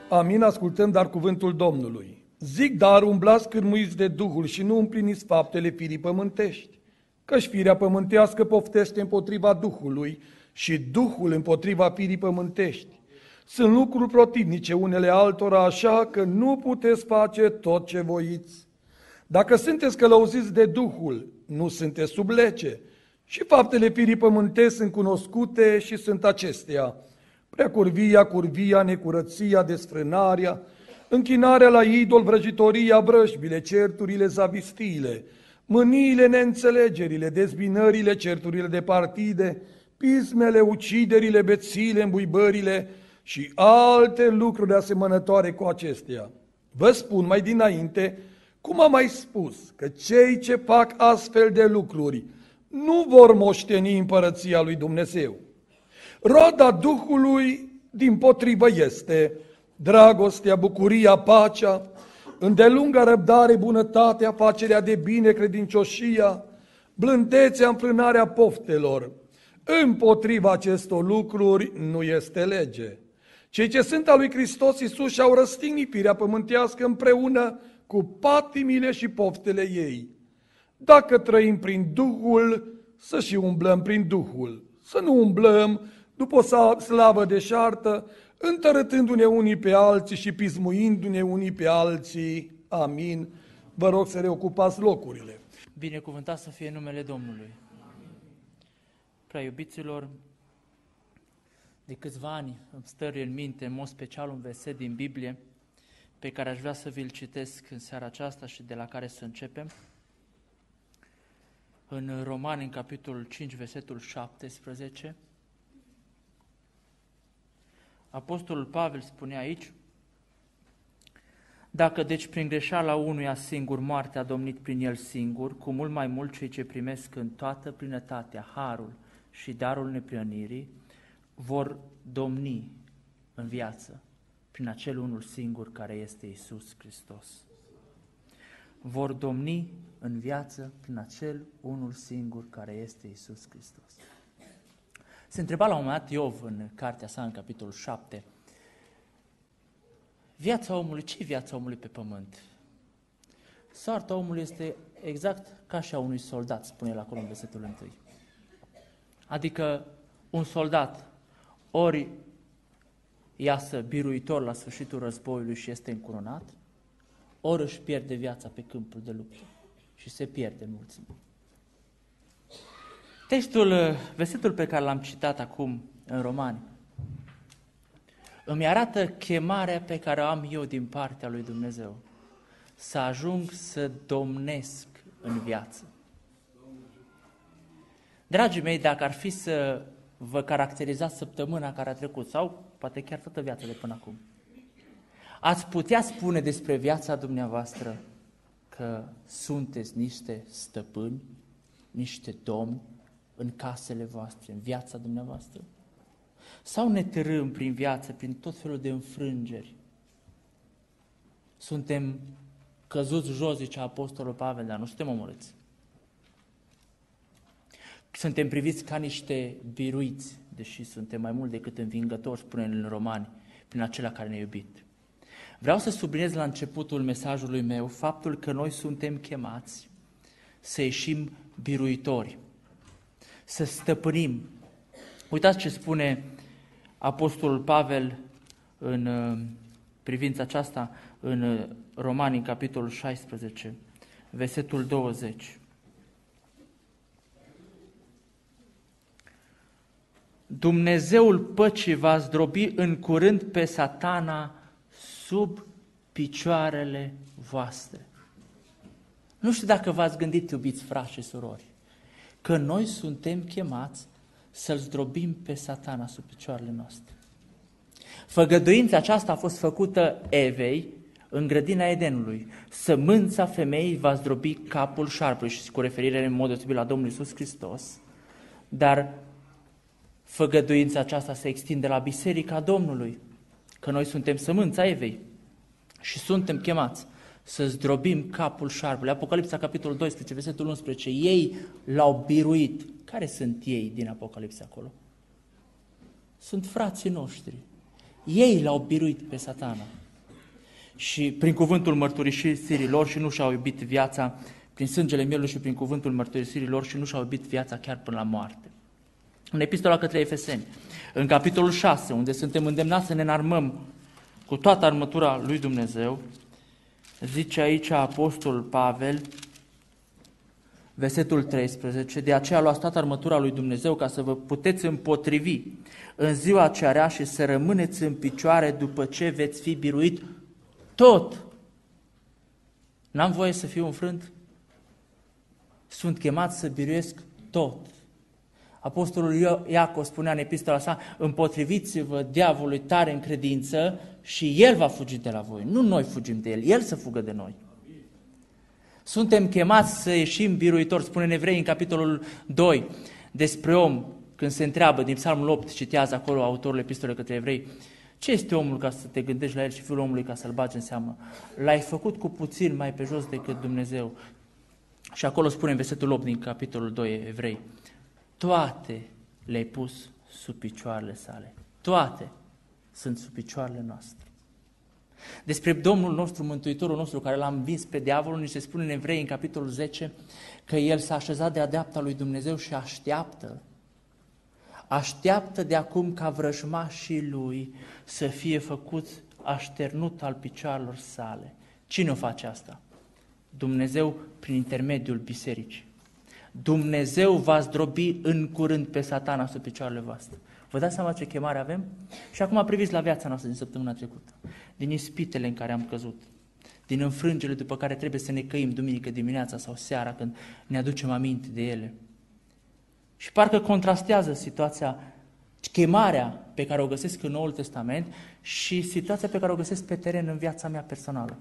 Amin, ascultăm dar cuvântul Domnului. Zic, dar umblați cârmuiți de Duhul și nu împliniți faptele firii pământești, căci firea pământească poftește împotriva Duhului și Duhul împotriva firii pământești. Sunt lucruri protivnice unele altora, așa că nu puteți face tot ce voiți. Dacă sunteți călăuziți de Duhul, nu sunteți sub lege, și faptele firii pământești sunt cunoscute și sunt acestea: curvia, necurăția, desfrânarea, închinarea la idol, vrăjitoria, vrăjbile, certurile, zavistiile, mâniile, neînțelegerile, dezbinările, certurile de partide, pismele, uciderile, bețiile, îmbuibările și alte lucruri asemănătoare cu acestea. Vă spun mai dinainte, cum am mai spus, că cei ce fac astfel de lucruri nu vor moșteni împărăția lui Dumnezeu. Roada Duhului dimpotrivă este dragostea, bucuria, pacea, îndelunga răbdare, bunătatea, facerea de bine, credincioșia, blândețea, înfrânarea poftelor. Împotriva acestor lucruri nu este lege. Cei ce sunt al lui Hristos Iisus și-au răstignit firea pământească împreună cu patimile și poftele ei. Dacă trăim prin Duhul, să și umblăm prin Duhul. Să nu umblăm după o slavă deșartă, întărâtându-ne unii pe alții și pismuindu-ne unii pe alții. Amin. Vă rog să reocupați locurile. Binecuvântat să fie numele Domnului. Prea iubiților, de câțiva ani îmi stăruie în minte, în mod special, un verset din Biblie pe care aș vrea să vi-l citesc în seara aceasta și de la care să începem. În Romani, în capitolul 5, versetul 17, Apostolul Pavel spune aici: dacă deci prin greșeala unuia singur moartea a domnit prin el singur, cu mult mai mult cei ce primesc în toată plinătatea harul și darul neprihănirii vor domni în viață prin acel unul singur care este Iisus Hristos. Vor domni în viață prin acel unul singur care este Iisus Hristos. Se întreba la un moment dat Iov în cartea sa, în capitolul 7, viața omului, ce-i viața omului pe pământ? Soarta omului este exact ca și a unui soldat, spune el acolo în versetul 1. Adică un soldat ori iasă biruitor la sfârșitul războiului și este încurunat, ori își pierde viața pe câmpul de luptă și se pierde în mulțime. Versetul pe care l-am citat acum în Romani îmi arată chemarea pe care o am eu din partea lui Dumnezeu, să ajung să domnesc în viață. Dragii mei, dacă ar fi să vă caracterizați săptămâna care a trecut sau poate chiar toată viața de până acum, ați putea spune despre viața dumneavoastră că sunteți niște stăpâni, niște domni în casele voastre, în viața dumneavoastră? Sau ne târâm prin viață, prin tot felul de înfrângeri? Suntem căzuți jos, zicea Apostolul Pavel, dar nu suntem omorâți. Suntem priviți ca niște biruiți, deși suntem mai mult decât învingători, spune în Romani, prin acela care ne-a iubit. Vreau să subliniez la începutul mesajului meu faptul că noi suntem chemați să ieșim biruitori, să stăpânim. Uitați ce spune Apostolul Pavel în privința aceasta în Romani, în capitolul 16, versetul 20. Dumnezeul păcii va zdrobi în curând pe Satana sub picioarele voastre. Nu știu dacă v-ați gândit, iubiți frați și surori, că noi suntem chemați să-l zdrobim pe Satana sub picioarele noastre. Făgăduința aceasta a fost făcută Evei în grădina Edenului. Sămânța femeii va zdrobi capul șarpului, și cu referire în mod deosebit la Domnul Iisus Hristos, dar făgăduința aceasta se extinde la Biserica Domnului, că noi suntem sămânța Evei și suntem chemați să zdrobim capul șarpului. Apocalipsa, capitolul 12, versetul 11, ei l-au biruit. Care sunt ei din Apocalipsa acolo? Sunt frații noștri. Ei l-au biruit pe Satana. Și prin cuvântul mărturisirii lor și nu și-au iubit viața, prin sângele mielului și prin cuvântul mărturisirii lor și nu și-au iubit viața chiar până la moarte. În epistola către Efeseni, în capitolul 6, unde suntem îndemnați să ne înarmăm cu toată armătura lui Dumnezeu, zice aici apostolul Pavel, versetul 13, de aceea luați toată armătura lui Dumnezeu ca să vă puteți împotrivi în ziua cea rea și să rămâneți în picioare după ce veți fi biruit tot. N-am voie să fiu înfrânt? Sunt chemat să biruiesc tot. Apostolul Iacov spunea în epistola sa, împotriviți-vă diavolului tare în credință și el va fugi de la voi. Nu noi fugim de el să fugă de noi. Suntem chemați să ieșim biruitori, spune în Evrei în capitolul 2 despre om, când se întreabă din Psalmul 8, citează acolo autorul epistolei către Evrei, ce este omul ca să te gândești la el și fiul omului ca să-l bagi în seamă? L-ai făcut cu puțin mai pe jos decât Dumnezeu. Și acolo spune în versetul 8 din capitolul 2 Evrei, toate le-ai pus sub picioarele sale. Toate sunt sub picioarele noastre. Despre Domnul nostru, Mântuitorul nostru, care l-a învins pe diavolul, ni se spune în Evrei, în capitolul 10, că El s-a așezat de-a dreapta lui Dumnezeu și așteaptă de acum ca vrăjmașii Lui să fie făcuți așternut al picioarelor sale. Cine o face asta? Dumnezeu prin intermediul bisericii. Dumnezeu va zdrobi în curând pe Satana sub picioarele voastre. Vă dați seama ce chemare avem? Și acum priviți la viața noastră din săptămâna trecută, din ispitele în care am căzut, din înfrângele după care trebuie să ne căim duminică dimineața sau seara când ne aducem aminte de ele. Și parcă contrastează situația, chemarea pe care o găsesc în Noul Testament și situația pe care o găsesc pe teren în viața mea personală.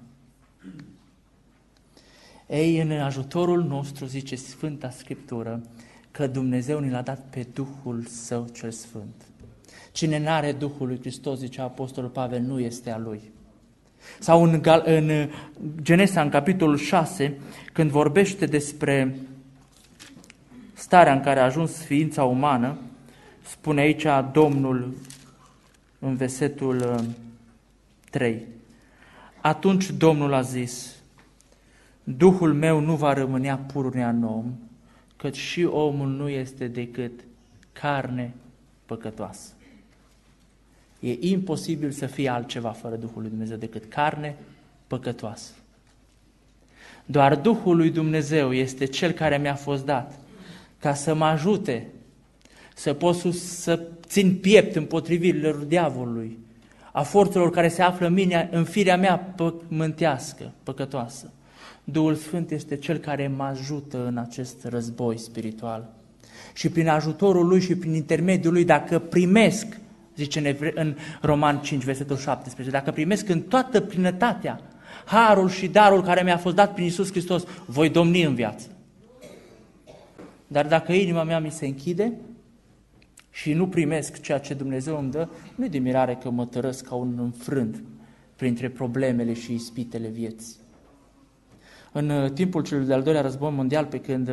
Ei, în ajutorul nostru, zice Sfânta Scriptură, că Dumnezeu ne l-a dat pe Duhul Său cel Sfânt. Cine n-are Duhul lui Hristos, zice Apostolul Pavel, nu este a Lui. Sau în Genesa, în capitolul 6, când vorbește despre starea în care a ajuns ființa umană, spune aici Domnul în versetul 3. Atunci Domnul a zis, Duhul meu nu va rămânea pururea în om, căci și omul nu este decât carne păcătoasă. E imposibil să fie altceva fără Duhul lui Dumnezeu decât carne păcătoasă. Doar Duhul lui Dumnezeu este Cel care mi-a fost dat ca să mă ajute să pot să țin piept împotrivirilor diavolului, a forțelor care se află în firea mea pământească, păcătoasă. Duhul Sfânt este Cel care mă ajută în acest război spiritual. Și prin ajutorul Lui și prin intermediul Lui, dacă primesc, zice în Roman 5, versetul 17, dacă primesc în toată plinătatea harul și darul care mi-a fost dat prin Iisus Hristos, voi domni în viață. Dar dacă inima mea mi se închide și nu primesc ceea ce Dumnezeu îmi dă, nu-i de mirare că mă tărăsc ca un înfrânt printre problemele și ispitele vieții. În timpul celui de-al doilea război mondial, pe când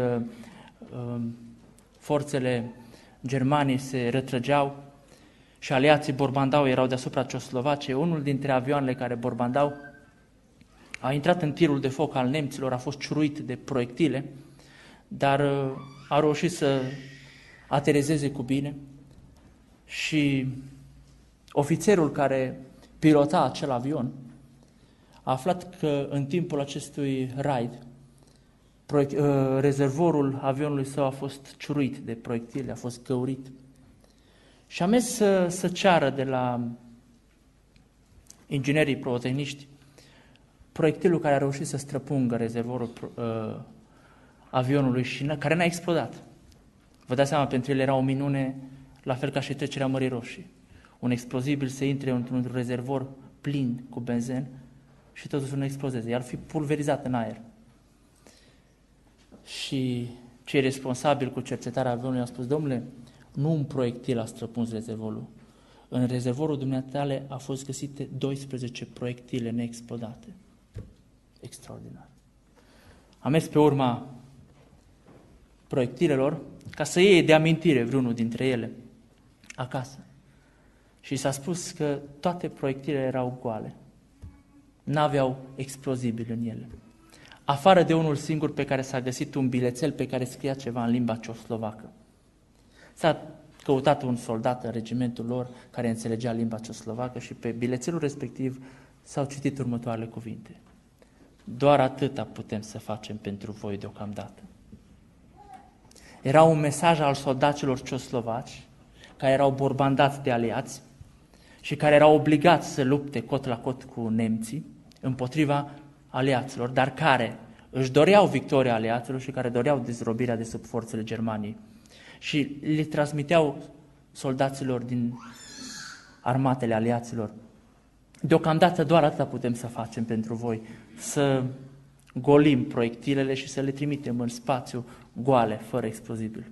forțele germanii se retrăgeau și aliații borbandau, erau deasupra Ceoslovaciei, unul dintre avioanele care borbandau a intrat în tirul de foc al nemților, a fost ciuruit de proiectile, dar a reușit să aterizeze cu bine și ofițerul care pilota acel avion a aflat că în timpul acestui raid rezervorul avionului său a fost ciuruit de proiectile, a fost găurit. Și a mers să ceară de la inginerii pirotehniști proiectilul care a reușit să străpungă rezervorul avionului și care n-a explodat. Vă dați seama, pentru el era o minune, la fel ca și trecerea Mării Roșii. Un explozibil să intre într-un rezervor plin cu benzen și totul să nu explozeze, i-ar fi pulverizat în aer. Și cei responsabili cu cercetarea avionului au spus, domnule, nu un proiectil a străpuns rezervorul. În rezervorul dumneatale a fost găsite 12 proiectile neexplodate. Extraordinar. Am mers pe urma proiectilelor ca să iei de amintire vreunul dintre ele acasă. Și s-a spus că toate proiectilele erau goale. N-aveau explozibil în ele. Afară de unul singur pe care s-a găsit un bilețel pe care scria ceva în limba ceoslovacă. S-a căutat un soldat în regimentul lor care înțelegea limba ceoslovacă și pe bilețelul respectiv s-au citit următoarele cuvinte. Doar atâta putem să facem pentru voi deocamdată. Era un mesaj al soldaților ceoslovaci care erau borbandați de aliați și care erau obligați să lupte cot la cot cu nemții împotriva aliaților, dar care își doreau victoria aliaților și care doreau dezrobirea de sub forțele Germaniei. Și le transmiteau soldaților din armatele aliaților. Deocamdată doar atâta putem să facem pentru voi, să golim proiectilele și să le trimitem în spațiu goale, fără explozibil.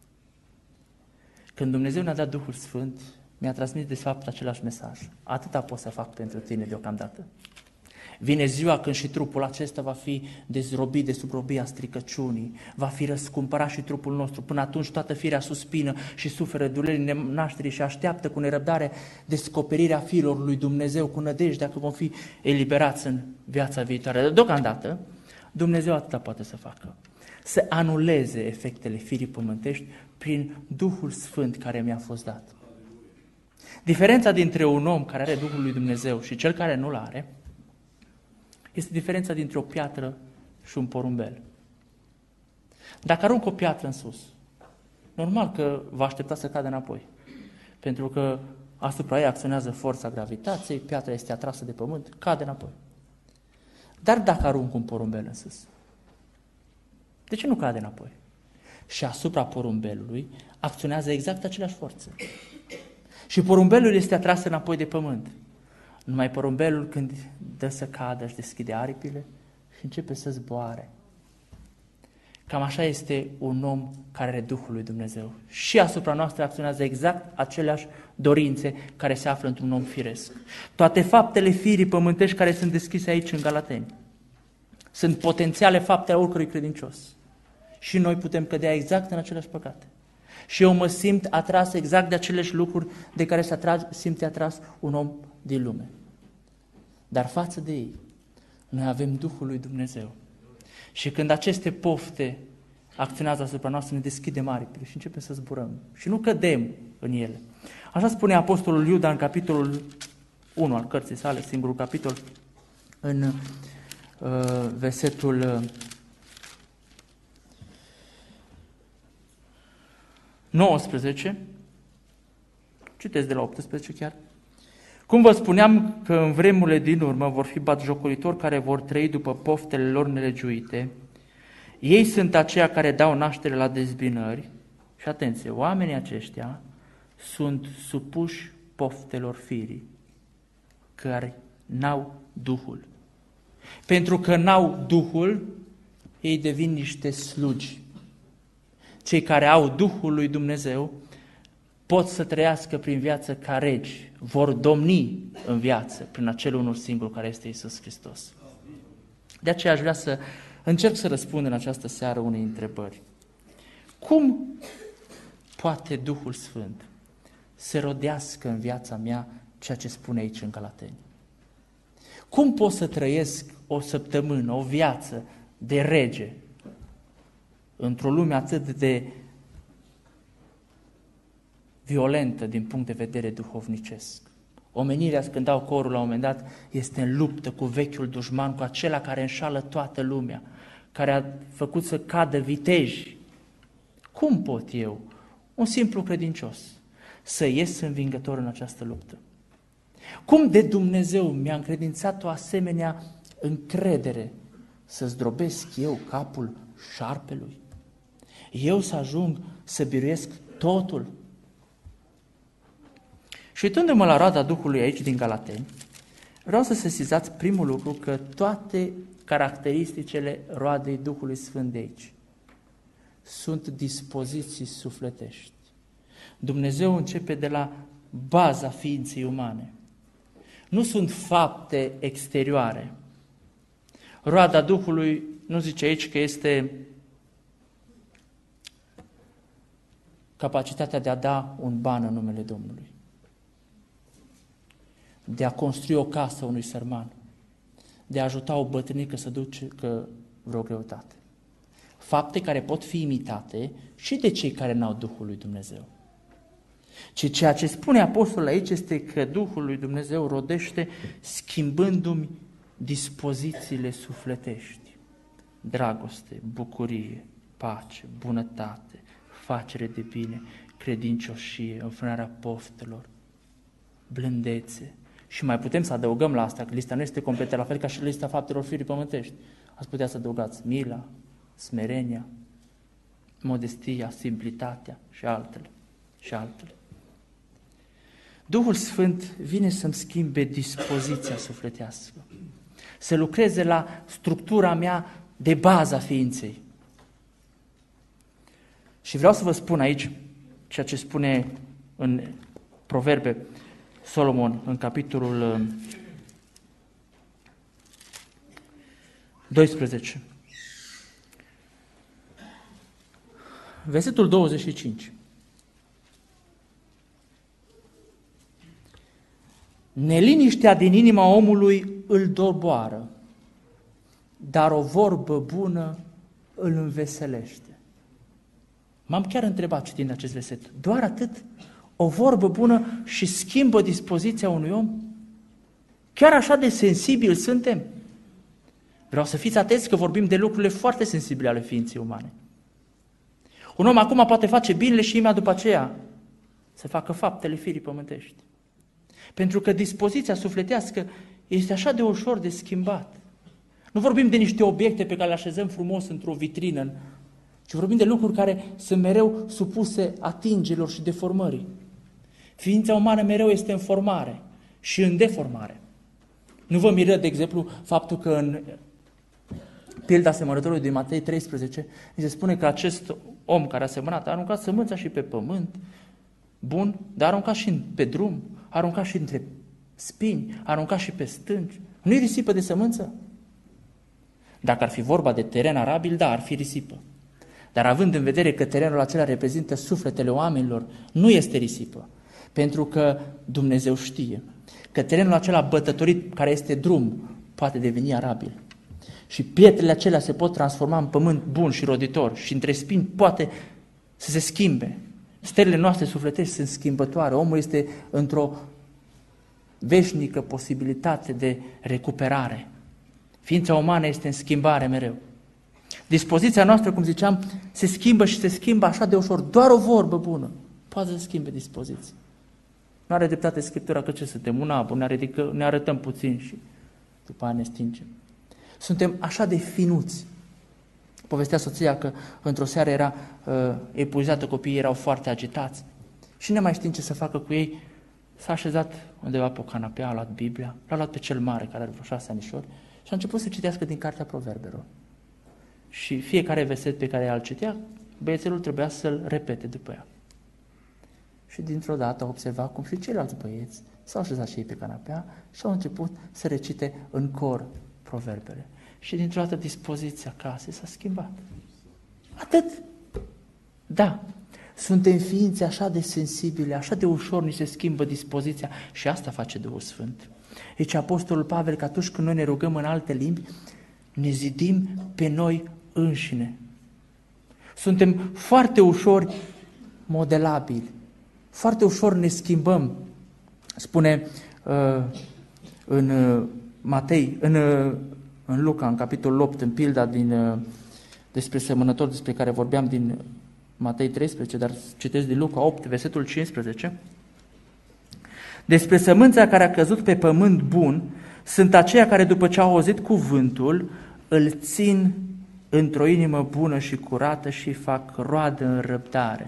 Când Dumnezeu ne-a dat Duhul Sfânt, mi-a transmis de fapt același mesaj. Atâta pot să fac pentru tine deocamdată. Vine ziua când și trupul acesta va fi dezrobit de sub robia stricăciunii, va fi răscumpărat și trupul nostru. Până atunci toată firea suspină și suferă durerile nașterii și așteaptă cu nerăbdare descoperirea fiilor lui Dumnezeu, cu nădejdea că vom fi eliberați în viața viitoare. Deocamdată, Dumnezeu atâta poate să facă. Să anuleze efectele firii pământești prin Duhul Sfânt care mi-a fost dat. Diferența dintre un om care are Duhul lui Dumnezeu și cel care nu-l are este diferența dintre o piatră și un porumbel. Dacă arunc o piatră în sus, normal că va aștepta să cadă înapoi, pentru că asupra ei acționează forța gravitației, piatra este atrasă de pământ, cade înapoi. Dar dacă arunc un porumbel în sus, de ce nu cade înapoi? Și asupra porumbelului acționează exact aceleași forțe. Și porumbelul este atras înapoi de pământ. Numai porumbelul când dă să cadă își deschide aripile și începe să zboare. Cam așa este un om care are Duhul lui Dumnezeu. Și asupra noastră acționează exact aceleași dorințe care se află într-un om firesc. Toate faptele firii pământești care sunt deschise aici în Galateni sunt potențiale fapte a oricărui credincios. Și noi putem cădea exact în aceleași păcate. Și eu mă simt atras exact de aceleași lucruri de care se simte atras un om din lume. Dar față de ei, noi avem Duhul lui Dumnezeu. Și când aceste pofte acționează asupra noastră, ne deschidem aripile și începem să zburăm. Și nu cădem în ele. Așa spune Apostolul Iuda în capitolul 1 al cărții sale, singurul capitol, în versetul 19, citesc de la 18 chiar. Cum vă spuneam că în vremurile din urmă vor fi batjocoritori care vor trăi după poftele lor nelegiuite, ei sunt aceia care dau naștere la dezbinări și atenție, oamenii aceștia sunt supuși poftelor firii, care n-au Duhul. Pentru că n-au Duhul, ei devin niște slugi. Cei care au Duhul lui Dumnezeu pot să trăiască prin viață ca regi, vor domni în viață prin acel unul singur care este Iisus Hristos. De aceea aș vrea să încerc să răspund în această seară unei întrebări. Cum poate Duhul Sfânt să rodească în viața mea ceea ce spune aici în Galateni? Cum pot să trăiesc o săptămână, o viață de rege într-o lume atât de violentă din punct de vedere duhovnicesc? Omenirea, când dau corul la un moment dat, este în luptă cu vechiul dușman, cu acela care înșală toată lumea, care a făcut să cadă viteji. Cum pot eu, un simplu credincios, să ies învingător în această luptă? Cum de Dumnezeu mi-a încredințat o asemenea încredere să zdrobesc eu capul șarpelui? Eu să ajung să biruiesc totul? Și uitându-mă la roada Duhului aici din Galateni, vreau să sesizați primul lucru, că toate caracteristicile roadei Duhului Sfânt de aici sunt dispoziții sufletești. Dumnezeu începe de la baza ființei umane. Nu sunt fapte exterioare. Roada Duhului nu zice aici că este capacitatea de a da un ban în numele Domnului. de a construi o casă unui sărman, de a ajuta o bătrânică să ducă vreo greutate. Fapte care pot fi imitate și de cei care n-au Duhul lui Dumnezeu. Și ceea ce spune apostolul aici este că Duhul lui Dumnezeu rodește schimbându-mi dispozițiile sufletești. Dragoste, bucurie, pace, bunătate, facere de bine, credincioșie, înfrânarea poftelor, blândețe. Și mai putem să adăugăm la asta, că lista nu este completă, la fel ca și lista faptelor firii pământești. Ați putea să adăugați mila, smerenia, modestia, simplitatea și altele. Și altele. Duhul Sfânt vine să-mi schimbe dispoziția sufletească, să lucreze la structura mea de bază a ființei. Și vreau să vă spun aici ceea ce spune în Proverbe Solomon, în capitolul 12. Versetul 25. Neliniștea din inima omului îl doboară, dar o vorbă bună îl înveselește. M-am chiar întrebat citind acest verset. Doar atât? O vorbă bună și schimbă dispoziția unui om? Chiar așa de sensibil suntem? Vreau să fiți atenți că vorbim de lucrurile foarte sensibile ale ființei umane. Un om acum poate face binele și imediat după aceea să facă faptele firii pământești. Pentru că dispoziția sufletească este așa de ușor de schimbat. Nu vorbim de niște obiecte pe care le așezăm frumos într-o vitrină, ci vorbim de lucruri care sunt mereu supuse atingerilor și deformării. Ființa umană mereu este în formare și în deformare. Nu vă miră, de exemplu, faptul că în pilda semănătorului din Matei 13 se spune că acest om care a semănat a aruncat sămânța și pe pământ, bun, dar a aruncat și pe drum, a aruncat și între spini, a aruncat și pe stânci. Nu-i risipă de sămânță? Dacă ar fi vorba de teren arabil, da, ar fi risipă. Dar având în vedere că terenul acela reprezintă sufletele oamenilor, nu este risipă. Pentru că Dumnezeu știe că terenul acela bătătorit, care este drum, poate deveni arabil. Și pietrele acelea se pot transforma în pământ bun și roditor și între spini poate să se schimbe. Stările noastre sufletești sunt schimbătoare. Omul este într-o veșnică posibilitate de recuperare. Ființa umană este în schimbare mereu. Dispoziția noastră, cum ziceam, se schimbă și se schimbă așa de ușor. Doar o vorbă bună poate să schimbe dispoziția. Nu are dreptate Scriptura că ce suntem? Un abur, ne arătăm puțin și după aia ne stingem. Suntem așa de finuți. Povestea soția că într-o seară era epuizată, copiii erau foarte agitați și nu mai știm ce să facă cu ei. S-a așezat undeva pe o canapea, a luat Biblia, l-a luat pe cel mare care are vreo 6 anișori și a început să citească din Cartea Proverbelor. Și fiecare verset pe care îl citea, băiețelul trebuia să-l repete după ea. Și dintr-o dată a observat cum și ceilalți băieți s-au așezat și ei pe canapea și au început să recite în cor proverbele. Și dintr-o dată dispoziția casei s-a schimbat. Atât. Da, suntem ființe așa de sensibile, așa de ușor ni se schimbă dispoziția și asta face Duhul Sfânt. Deci Apostolul Pavel că atunci când noi ne rugăm în alte limbi, ne zidim pe noi înșine. Suntem foarte ușor modelabili, foarte ușor ne schimbăm. Spune în Matei, în Luca, în capitolul 8, în pilda despre semănător, despre care vorbeam din Matei 13, dar citesc din Luca 8, versetul 15. Despre sămânța care a căzut pe pământ bun, sunt aceia care după ce au auzit cuvântul, îl țin într-o inimă bună și curată și fac roadă în răbdare.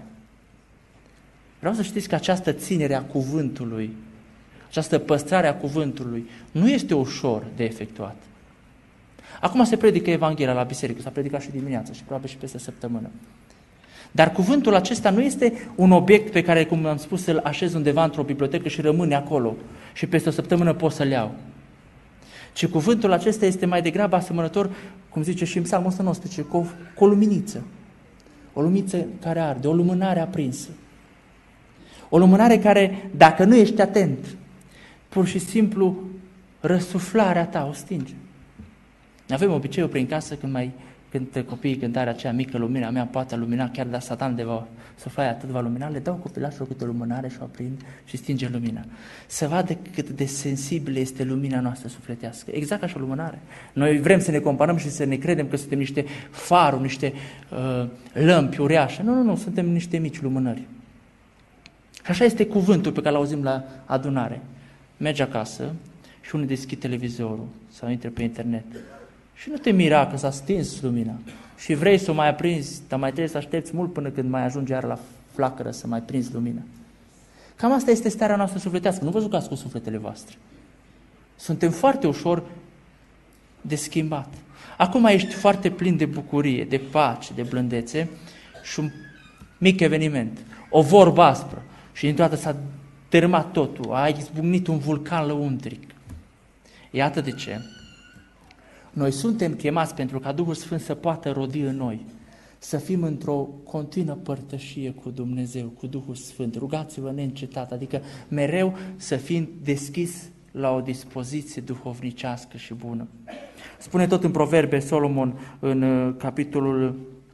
Vreau să știți că această ținere a cuvântului, această păstrare a cuvântului, nu este ușor de efectuat. Acum se predică Evanghelia la biserică, s-a predicat și dimineața și probabil și peste săptămână. Dar cuvântul acesta nu este un obiect pe care, cum am spus, să-l așez undeva într-o bibliotecă și rămâne acolo și peste o săptămână pot să-l iau. Ci cuvântul acesta este mai degrabă asemănător, cum zice și în Psalmul 119, cu o luminiță. O luminiță care arde, o lumânare aprinsă. O lumânare care, dacă nu ești atent, pur și simplu răsuflarea ta o stinge. Avem obiceiul prin casă când copiii cântarea aceea mică, lumina mea poate lumina, chiar dacă Satan de va sufla atât va lumina, le dau copilașilor câte o lumânare și o aprind și stinge lumina. Să vadă cât de sensibilă este lumina noastră sufletească. Exact ca și o lumânare. Noi vrem să ne comparăm și să ne credem că suntem niște faruri, niște lămpi uriașe. Nu, suntem niște mici lumânări. Și așa este cuvântul pe care îl auzim la adunare. Mergi acasă și unul deschide televizorul sau intră pe internet. Și nu te mira că s-a stins lumina și vrei să o mai aprinzi, dar mai trebuie să aștepți mult până când mai ajunge iar la flacără să mai prinzi lumina. Cam asta este starea noastră sufletească. Nu vă jucați cu sufletele voastre. Suntem foarte ușor de schimbat. Acum ești foarte plin de bucurie, de pace, de blândețe și un mic eveniment, o vorbă aspră și dintr-o dată s-a dărâmat totul, a izbucnit un vulcan lăuntric. Iată de ce noi suntem chemați pentru ca Duhul Sfânt să poată rodi în noi, să fim într-o continuă părtășie cu Dumnezeu, cu Duhul Sfânt. Rugați-vă neîncetat, adică mereu să fim deschis la o dispoziție duhovnicească și bună. Spune tot în Proverbe Solomon, în capitolul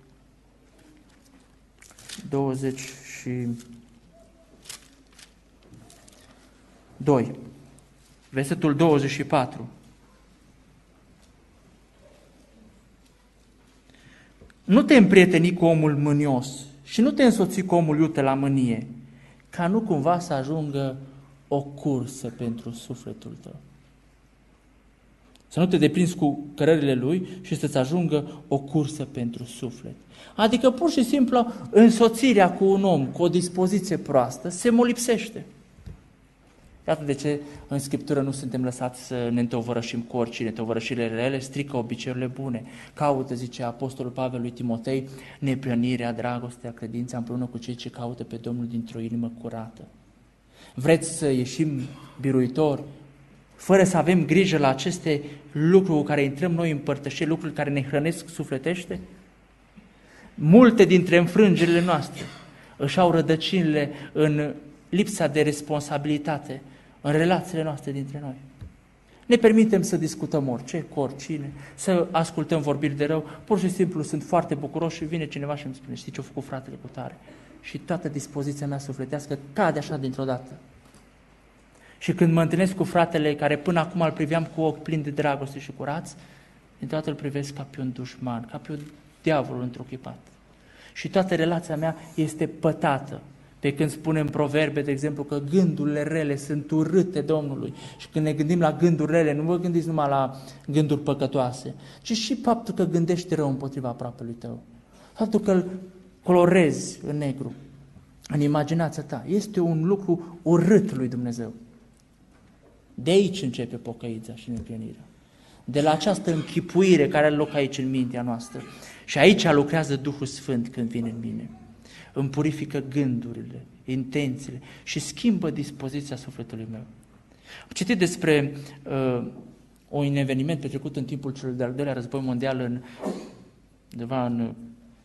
22, versetul 24. Nu te împrieteni cu omul mânios și nu te însoți cu omul iute la mânie, ca nu cumva să ajungă o cursă pentru sufletul tău. Să nu te deprinzi cu cărările lui și să-ți ajungă o cursă pentru suflet. Adică pur și simplu însoțirea cu un om cu o dispoziție proastă se molipsește. Iată de ce în Scriptură nu suntem lăsați să ne întovărășim cu oricine. Întovărășirile rele strică obiceiurile bune. Caută, zice Apostolul Pavel lui Timotei, neprihănirea, dragostea, credința împreună cu cei ce caută pe Domnul dintr-o inimă curată. Vreți să ieșim biruitori, fără să avem grijă la aceste lucruri cu care intrăm noi în părtășie, lucruri care ne hrănesc sufletește? Multe dintre înfrângerile noastre își au rădăcinile în lipsa de responsabilitate în relațiile noastre dintre noi. Ne permitem să discutăm orice, cu oricine, să ascultăm vorbiri de rău, pur și simplu sunt foarte bucuroși și vine cineva și îmi spune, știi ce a făcut fratele cu tare? Și toată dispoziția mea sufletească cade așa dintr-o dată. Și când mă întâlnesc cu fratele care până acum îl priveam cu ochi plini de dragoste și curați, dintr-o dată îl privesc ca pe un dușman, ca pe un diavol întruchipat. Și toată relația mea este pătată. Pe când spunem Proverbe, de exemplu, că gândurile rele sunt urâte Domnului și când ne gândim la gânduri rele, nu vă gândiți numai la gânduri păcătoase, ci și faptul că gândești rău împotriva aproapelui tău. Faptul că îl colorezi în negru, în imaginația ta, este un lucru urât lui Dumnezeu. De aici începe pocăința și neprihănirea. De la această închipuire care are loc aici în mintea noastră. Și aici lucrează Duhul Sfânt când vine în mine. Îmi purifică gândurile, intențiile și schimbă dispoziția sufletului meu. Am citit despre un eveniment petrecut în timpul celui de-al doilea război mondial într-un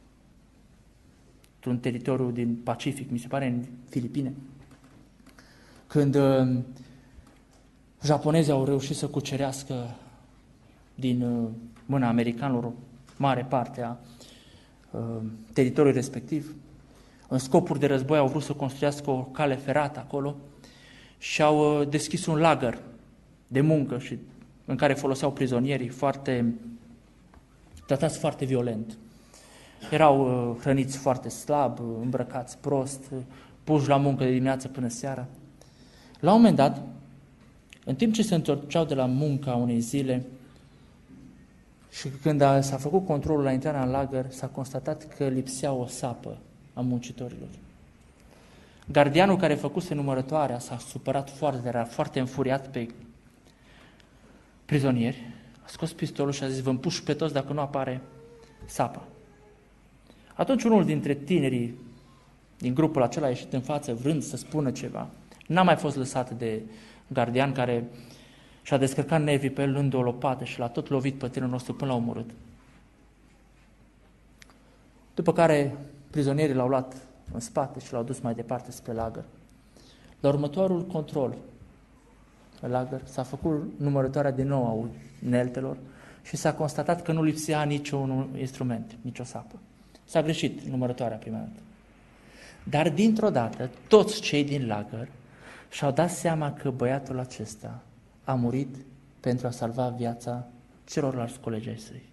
teritoriu din Pacific, mi se pare în Filipine, când japonezii au reușit să cucerească din mâna americanilor o mare parte a teritoriului respectiv. În scopuri de război au vrut să construiască o cale ferată acolo și au deschis un lagăr de muncă și în care foloseau prizonierii tratați foarte violent. Erau hrăniți foarte slab, îmbrăcați prost, puși la muncă de dimineață până seara. La un moment dat, în timp ce se întorceau de la munca unei zile și când s-a făcut controlul la intrarea în lagăr, s-a constatat că lipsea o sapă a muncitorilor. Gardianul care făcuse numărătoarea s-a supărat foarte, era foarte înfuriat pe prizonieri, a scos pistolul și a zis, vă împușc pe toți dacă nu apare sapa. Atunci unul dintre tinerii din grupul acela a ieșit în față vrând să spună ceva. N-a mai fost lăsat de gardian care și-a descărcat nervii pe el luând o lopată și l-a tot lovit pe tânărul nostru până l-a omorât. După care prizonierii l-au luat în spate și l-au dus mai departe spre lagăr. La următorul control, în lagăr, s-a făcut numărătoarea din nou a uneltelor și s-a constatat că nu lipsea niciun instrument, nicio sapă. S-a greșit numărătoarea prima dată. Dar dintr-o dată, toți cei din lagăr și-au dat seama că băiatul acesta a murit pentru a salva viața celorlalți colegi ai săi.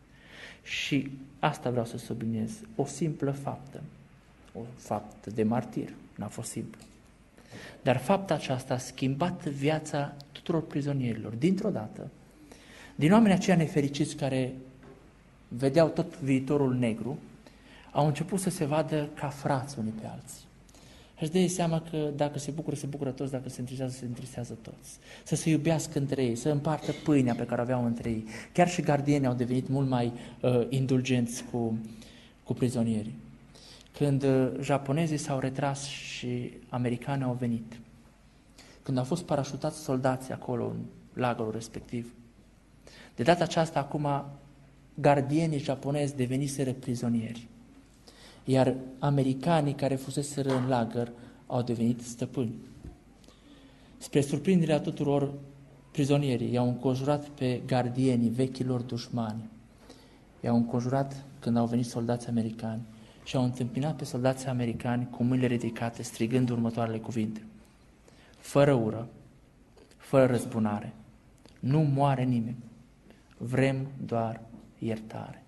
Și asta vreau să subliniez, o simplă faptă, o faptă de martir, n-a fost simplu. Dar fapta aceasta a schimbat viața tuturor prizonierilor, dintr-o dată, din oamenii aceia nefericiți care vedeau tot viitorul negru, au început să se vadă ca frați unii pe alții. Și dă seama că dacă se bucură toți, dacă se întristează toți. Să se iubească între ei, să împartă pâinea pe care o aveau între ei. Chiar și gardienii au devenit mult mai indulgenți cu prizonierii. Când japonezii s-au retras și americanii au venit, când au fost parașutați soldații acolo în lagărul respectiv, de data aceasta acum gardienii japonezi deveniseră prizonieri, iar americanii care fuseseră în lagăr au devenit stăpâni. Spre surprinderea tuturor, prizonierii i-au înconjurat pe gardienii vechilor dușmani, i-au înconjurat când au venit soldații americani și au întâmpinat pe soldații americani cu mâinile ridicate, strigând următoarele cuvinte: fără ură, fără răzbunare, nu moare nimeni, vrem doar iertare.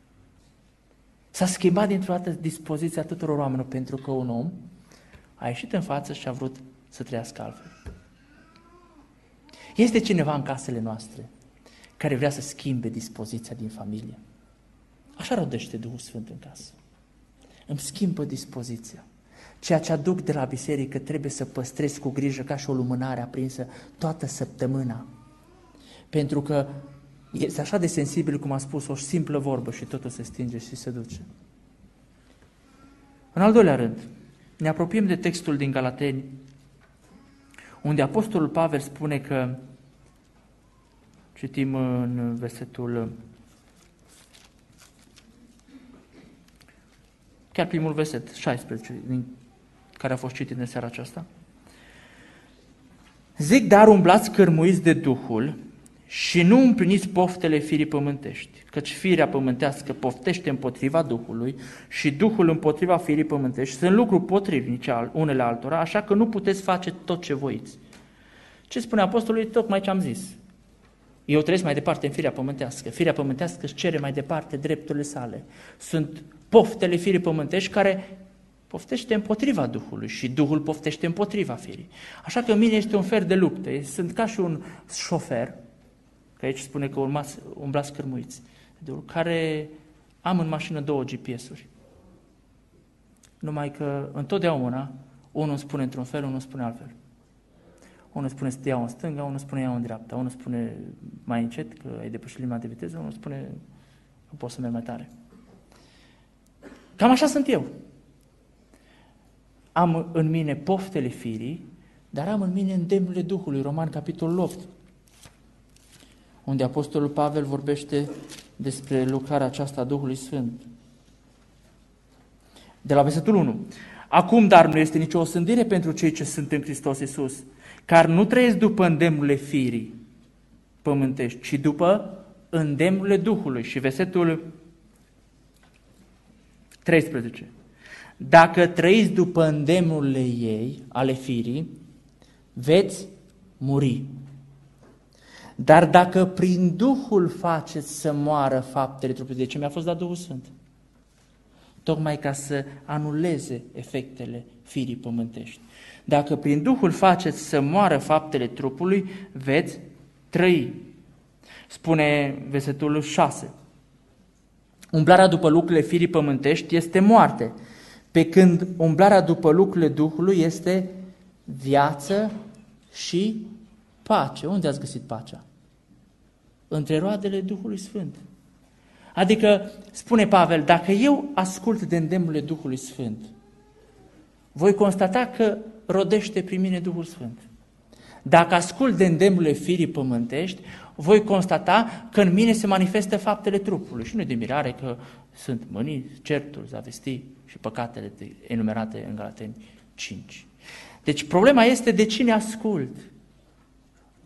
S-a schimbat dintr-o dată dispoziția tuturor oamenilor, pentru că un om a ieșit în față și a vrut să trăiască altfel. Este cineva în casele noastre care vrea să schimbe dispoziția din familie? Așa rodește Duhul Sfânt în casă. Îmi schimbă dispoziția. Ceea ce aduc de la biserică trebuie să păstrez cu grijă ca și o lumânare aprinsă toată săptămâna. Pentru că este așa de sensibil, cum a spus, o simplă vorbă și totul se stinge și se duce. În al doilea rând, ne apropiem de textul din Galateni, unde Apostolul Pavel spune că, citim în versetul, chiar primul verset, 16, din care a fost citit în seara aceasta. Zic, dar umblați cărmuiți de Duhul și nu împliniți poftele firii pământești, căci firea pământească poftește împotriva Duhului și Duhul împotriva firii pământești. Sunt lucruri potrivnice unele altora, așa că nu puteți face tot ce voiți. Ce spune apostolul? Tocmai ce am zis. Eu trăiesc mai departe în firea pământească. Firea pământească își cere mai departe drepturile sale. Sunt poftele firii pământești care poftește împotriva Duhului și Duhul poftește împotriva firii. Așa că în mine este un fel de luptă. Sunt ca și un șofer, că aici spune că umblați cărmuiți, care am în mașină 2 GPS-uri. Numai că întotdeauna unul îmi spune într-un fel, unul îmi spune altfel. Unul spune să te iau în stânga, unul spune iau în dreapta, unul spune mai încet că ai depășit limita de viteză, unul spune că poți să mergi mai tare. Cam așa sunt eu. Am în mine poftele firii, dar am în mine îndemnurile Duhului, Roman capitolul 8, unde Apostolul Pavel vorbește despre lucrarea aceasta a Duhului Sfânt. De la versetul 1. Acum, dar, nu este nicio osândire pentru cei ce sunt în Hristos Iisus, care nu trăiesc după îndemnurile firii pământești, ci după îndemnurile Duhului. Și versetul 13. Dacă trăiți după îndemnurile ei, ale firii, veți muri. Dar dacă prin Duhul faceți să moară faptele trupului, de ce mi-a fost dat Duhul Sfânt? Tocmai ca să anuleze efectele firii pământești. Dacă prin Duhul faceți să moară faptele trupului, veți trăi. Spune versetul 6. Umblarea după lucrurile firii pământești este moarte, pe când umblarea după lucrurile Duhului este viață și pace. Unde ați găsit pacea? Între roadele Duhului Sfânt. Adică, spune Pavel, dacă eu ascult de îndemnurile Duhului Sfânt, voi constata că rodește prin mine Duhul Sfânt. Dacă ascult de îndemnurile firii pământești, voi constata că în mine se manifestă faptele trupului. Și nu e de mirare că sunt mânii, certuri, zavestii și păcatele enumerate în Galateni 5. Deci problema este de cine ascult.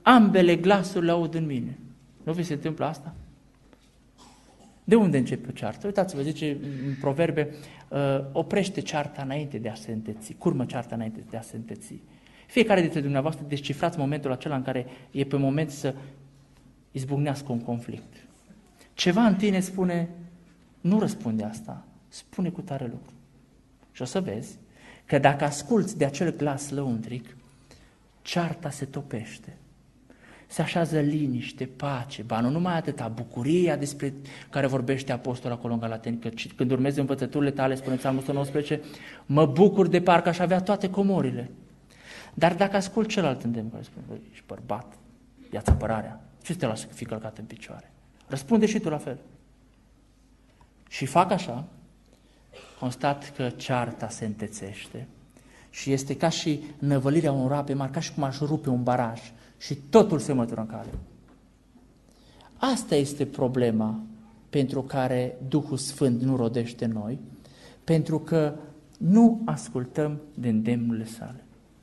ambele glasuri le aud în mine. Nu vi se întâmplă asta? De unde începe o ceartă? Uitați-vă, zice în Proverbe, oprește cearta înainte de a se înteți, curmă cearta înainte de a se înteți. Fiecare dintre dumneavoastră descifrați momentul acela în care e pe moment să izbucnească un conflict. Ceva în tine spune, nu răspunde asta, spune cu tare lucru. Și o să vezi că dacă asculți de acel glas lăuntric, cearta se topește. Se așează liniște, pace, nu numai atâta, bucuria despre care vorbește apostolul acolo în Galateni, că când urmezi învățăturile tale, spune Psalmul 119, mă bucur de parcă aș avea toate comorile. Dar dacă ascult celălalt îndemn care spune, băi, ești bărbat, ia-ți apărarea, ce te lasă fi călcat în picioare? Răspunde și tu la fel. Și fac așa, constat că cearta se întețește și este ca și năvălirea unor ape mari, ca și cum aș rupe un baraj și totul se mătură în cale. Asta este problema pentru care Duhul Sfânt nu rodește în noi, pentru că nu ascultăm de îndemnurile sale.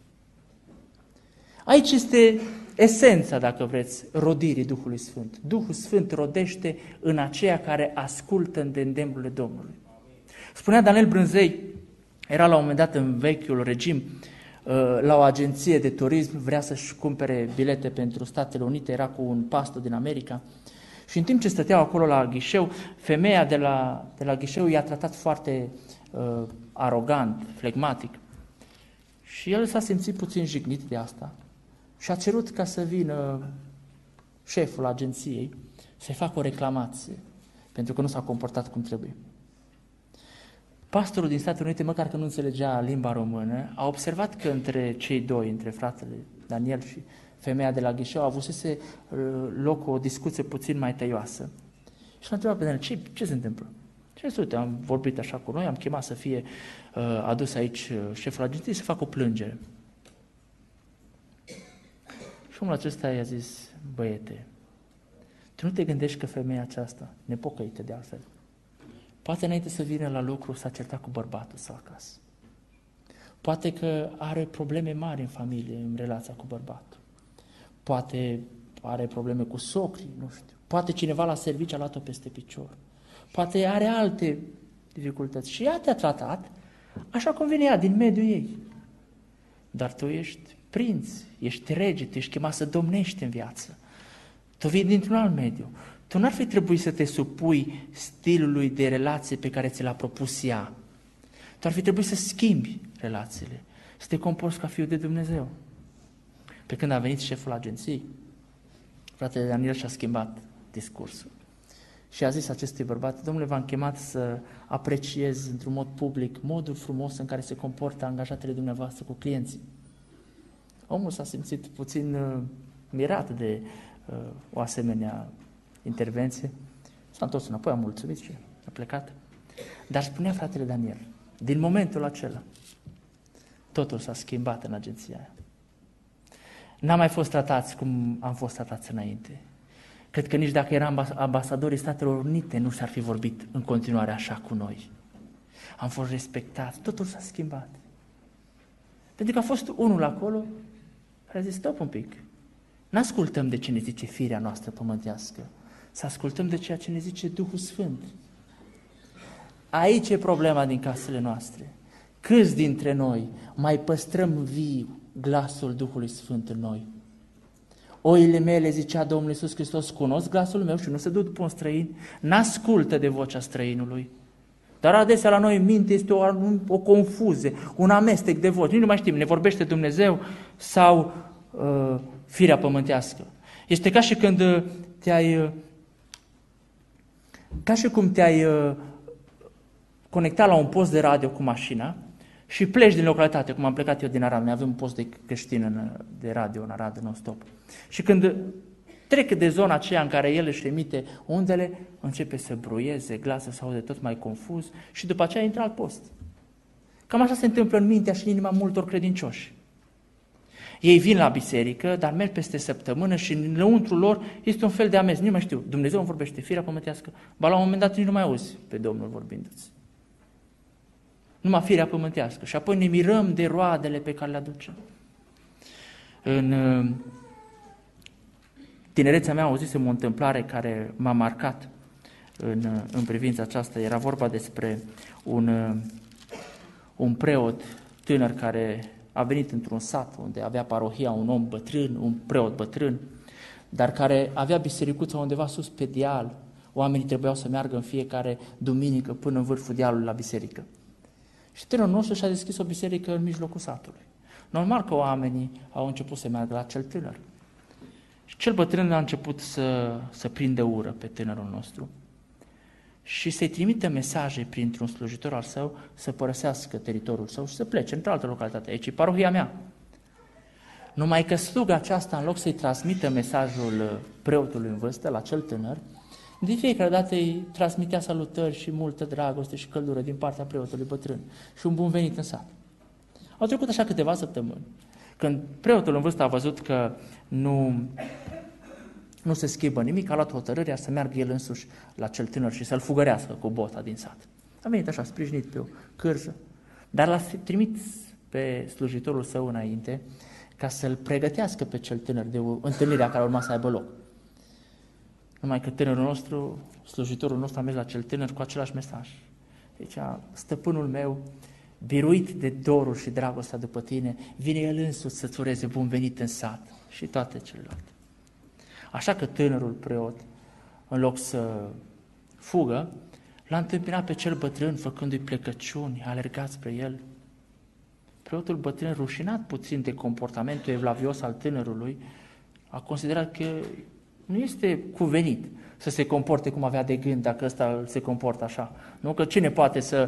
Aici este esența, dacă vreți, rodirii Duhului Sfânt. Duhul Sfânt rodește în aceia care ascultă de îndemnurile Domnului. Spunea Daniel Brânzei, era la un moment dat în vechiul regim, la o agenție de turism, vrea să-și cumpere bilete pentru Statele Unite, era cu un pastor din America și în timp ce stăteau acolo la ghișeu, femeia de la ghișeu i-a tratat foarte arogant, flegmatic și el s-a simțit puțin jignit de asta și a cerut ca să vină șeful agenției să-i facă o reclamație pentru că nu s-a comportat cum trebuie. Pastorul din Statele Unite, măcar că nu înțelegea limba română, a observat că între cei doi, între fratele Daniel și femeia de la ghișeu, avusese loc o discuție puțin mai tăioasă. Și l-a întrebat pe Daniel, ce se întâmplă? Și uite, am vorbit așa cu noi, am chemat să fie adus aici șeful agenției să facă o plângere. Și omul acesta i-a zis, băiete, tu nu te gândești că femeia aceasta, nepocăită de altfel, poate înainte să vină la lucru s-a certat cu bărbatul sau acasă. Poate că are probleme mari în familie, în relația cu bărbatul. Poate are probleme cu socrii, nu știu. Poate cineva la serviciu a luat-o peste picior. Poate are alte dificultăți. Și ea te-a tratat așa cum vine ea, din mediul ei. Dar tu ești prinț, ești rege, tu ești chemat să domnești în viață. Tu vii dintr-un alt mediu. Tu n-ar fi trebuit să te supui stilului de relație pe care ți l-a propus ea. Tu ar fi trebuit să schimbi relațiile, să te comporți ca fiul de Dumnezeu. Pe când a venit șeful agenției, fratele Daniel și-a schimbat discursul. Și a zis acestui bărbat, domnule, v-am chemat să apreciez într-un mod public modul frumos în care se comportă angajatele dumneavoastră cu clienții. Omul s-a simțit puțin mirat de o asemenea intervenție. S-a întors înapoi, a mulțumit și a plecat. Dar spunea fratele Daniel, din momentul acela, totul s-a schimbat în agenția aia. N-am mai fost tratați cum am fost tratați înainte. Cred că nici dacă eram ambasadorii Statelor Unite nu s-ar fi vorbit în continuare așa cu noi. Am fost respectați, totul s-a schimbat. Pentru că a fost unul acolo care a zis, stop un pic, n-ascultăm de ce ne zice firea noastră pământească, să ascultăm de ceea ce ne zice Duhul Sfânt. Aici e problema din casele noastre. Câți dintre noi mai păstrăm viu glasul Duhului Sfânt în noi? Oile mele, zicea Domnul Iisus Hristos, cunosc glasul meu și nu se duc după un străin, n-ascultă de vocea străinului. Dar adesea la noi în minte este o confuzie, un amestec de voci. Nici nu mai știm, ne vorbește Dumnezeu sau firea pământească. Este ca și când ca și cum te-ai conectat la un post de radio cu mașina și pleci din localitate, cum am plecat eu din Arad. Noi avem un post de creștin de radio în Arad non-stop. Și când trec de zona aceea în care el își emite undele, începe să bruieze, glasul se aude tot mai confuz și după aceea intră alt post. Cam așa se întâmplă în mintea și în inima multor credincioși. Ei vin la biserică, dar merg peste săptămână și înăuntru lor este un fel de amez. Nu mai știu, Dumnezeu îmi vorbește, firea pământească, ba la un moment dat nici nu mai auzi pe Domnul vorbindu-ți. Numai firea pământească. Și apoi ne mirăm de roadele pe care le aduce. În tinerețea mea auzisem o întâmplare care m-a marcat în privința aceasta. Era vorba despre un preot tânăr care a venit într-un sat unde avea parohia un om bătrân, un preot bătrân, dar care avea bisericuța undeva sus pe deal. Oamenii trebuiau să meargă în fiecare duminică până în vârful dealului la biserică. Și tânărul nostru și-a deschis o biserică în mijlocul satului. Normal că oamenii au început să meargă la cel tânăr. Și cel bătrân a început să prindă ură pe tânărul nostru și să-i trimită mesaje printr-un slujitor al său să părăsească teritoriul său și să plece într-o altă localitate. Aici e parohia mea. Numai că sluga aceasta, în loc să-i transmită mesajul preotului în vârstă la cel tânăr, de fiecare dată îi transmitea salutări și multă dragoste și căldură din partea preotului bătrân și un bun venit în sat. Au trecut așa câteva săptămâni. Când preotul în vârstă a văzut că nu se schimbă nimic, a luat hotărârea să meargă el însuși la cel tânăr și să-l fugărească cu bota din sat. A venit așa, sprijinit pe o cârjă, dar l-a trimis pe slujitorul său înainte ca să-l pregătească pe cel tânăr de o întâlnire care urma să aibă loc. Numai că tânărul nostru, slujitorul nostru a mers la cel tânăr cu același mesaj. Deci, stăpânul meu, biruit de dorul și dragostea după tine, vine el însuși să-ți ureze bun venit în sat și toate celelalte. Așa că tânărul preot, în loc să fugă, l-a întâmpinat pe cel bătrân, făcându-i plecăciuni, a alergat spre el. Preotul bătrân, rușinat puțin de comportamentul evlavios al tânărului, a considerat că nu este cuvenit să se comporte cum avea de gând dacă ăsta se comportă așa. Nu că cine poate să...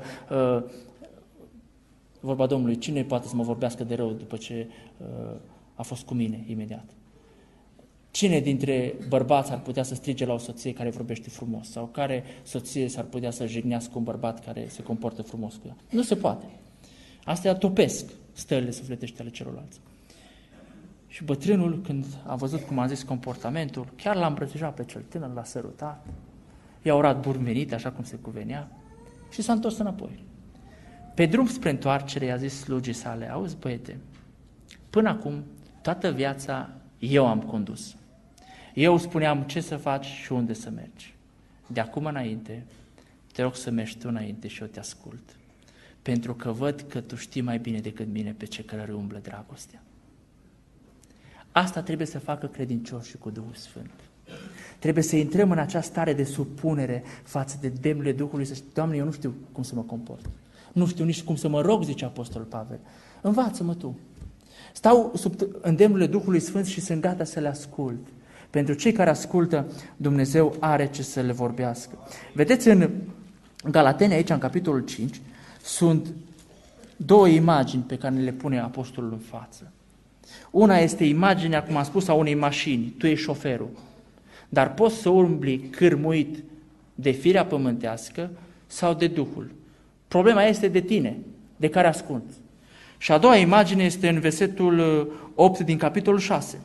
vorba Domnului, cine poate să mă vorbească de rău după ce a fost cu mine imediat? Cine dintre bărbați ar putea să strige la o soție care vorbește frumos? Sau care soție s-ar putea să jignească un bărbat care se comportă frumos cu ea? Nu se poate. Astea topesc stările sufletești ale celorlalți. Și bătrânul, când a văzut, cum am zis, comportamentul, chiar l-a îmbrățișat pe cel tânăr, l-a sărutat, i-a urat bun venit, așa cum se cuvenea, și s-a întors înapoi. Pe drum spre întoarcere i-a zis slugii sale: auzi, băiete, până acum, toată viața eu am condus. Eu spuneam ce să faci și unde să mergi. De acum înainte, te rog să mergi tu înainte și eu te ascult, pentru că văd că tu știi mai bine decât mine pe ce cărări umblă dragostea. Asta trebuie să facă credincioșii cu Duhul Sfânt. Trebuie să intrăm în această stare de supunere față de demnele Duhului, să zic: Doamne, eu nu știu cum să mă comport. Nu știu nici cum să mă rog, zice Apostolul Pavel. Învață-mă tu. Stau sub îndemnurile Duhului Sfânt și sunt gata să le ascult. Pentru cei care ascultă, Dumnezeu are ce să le vorbească. Vedeți, în Galateni, aici, în capitolul 5, sunt două imagini pe care le pune Apostolul în față. Una este imaginea, cum am spus, a unei mașini. Tu ești șoferul. Dar poți să umbli cârmuit de firea pământească sau de Duhul. Problema este de tine, de care asculți. Și a doua imagine este în versetul 8 din capitolul 6.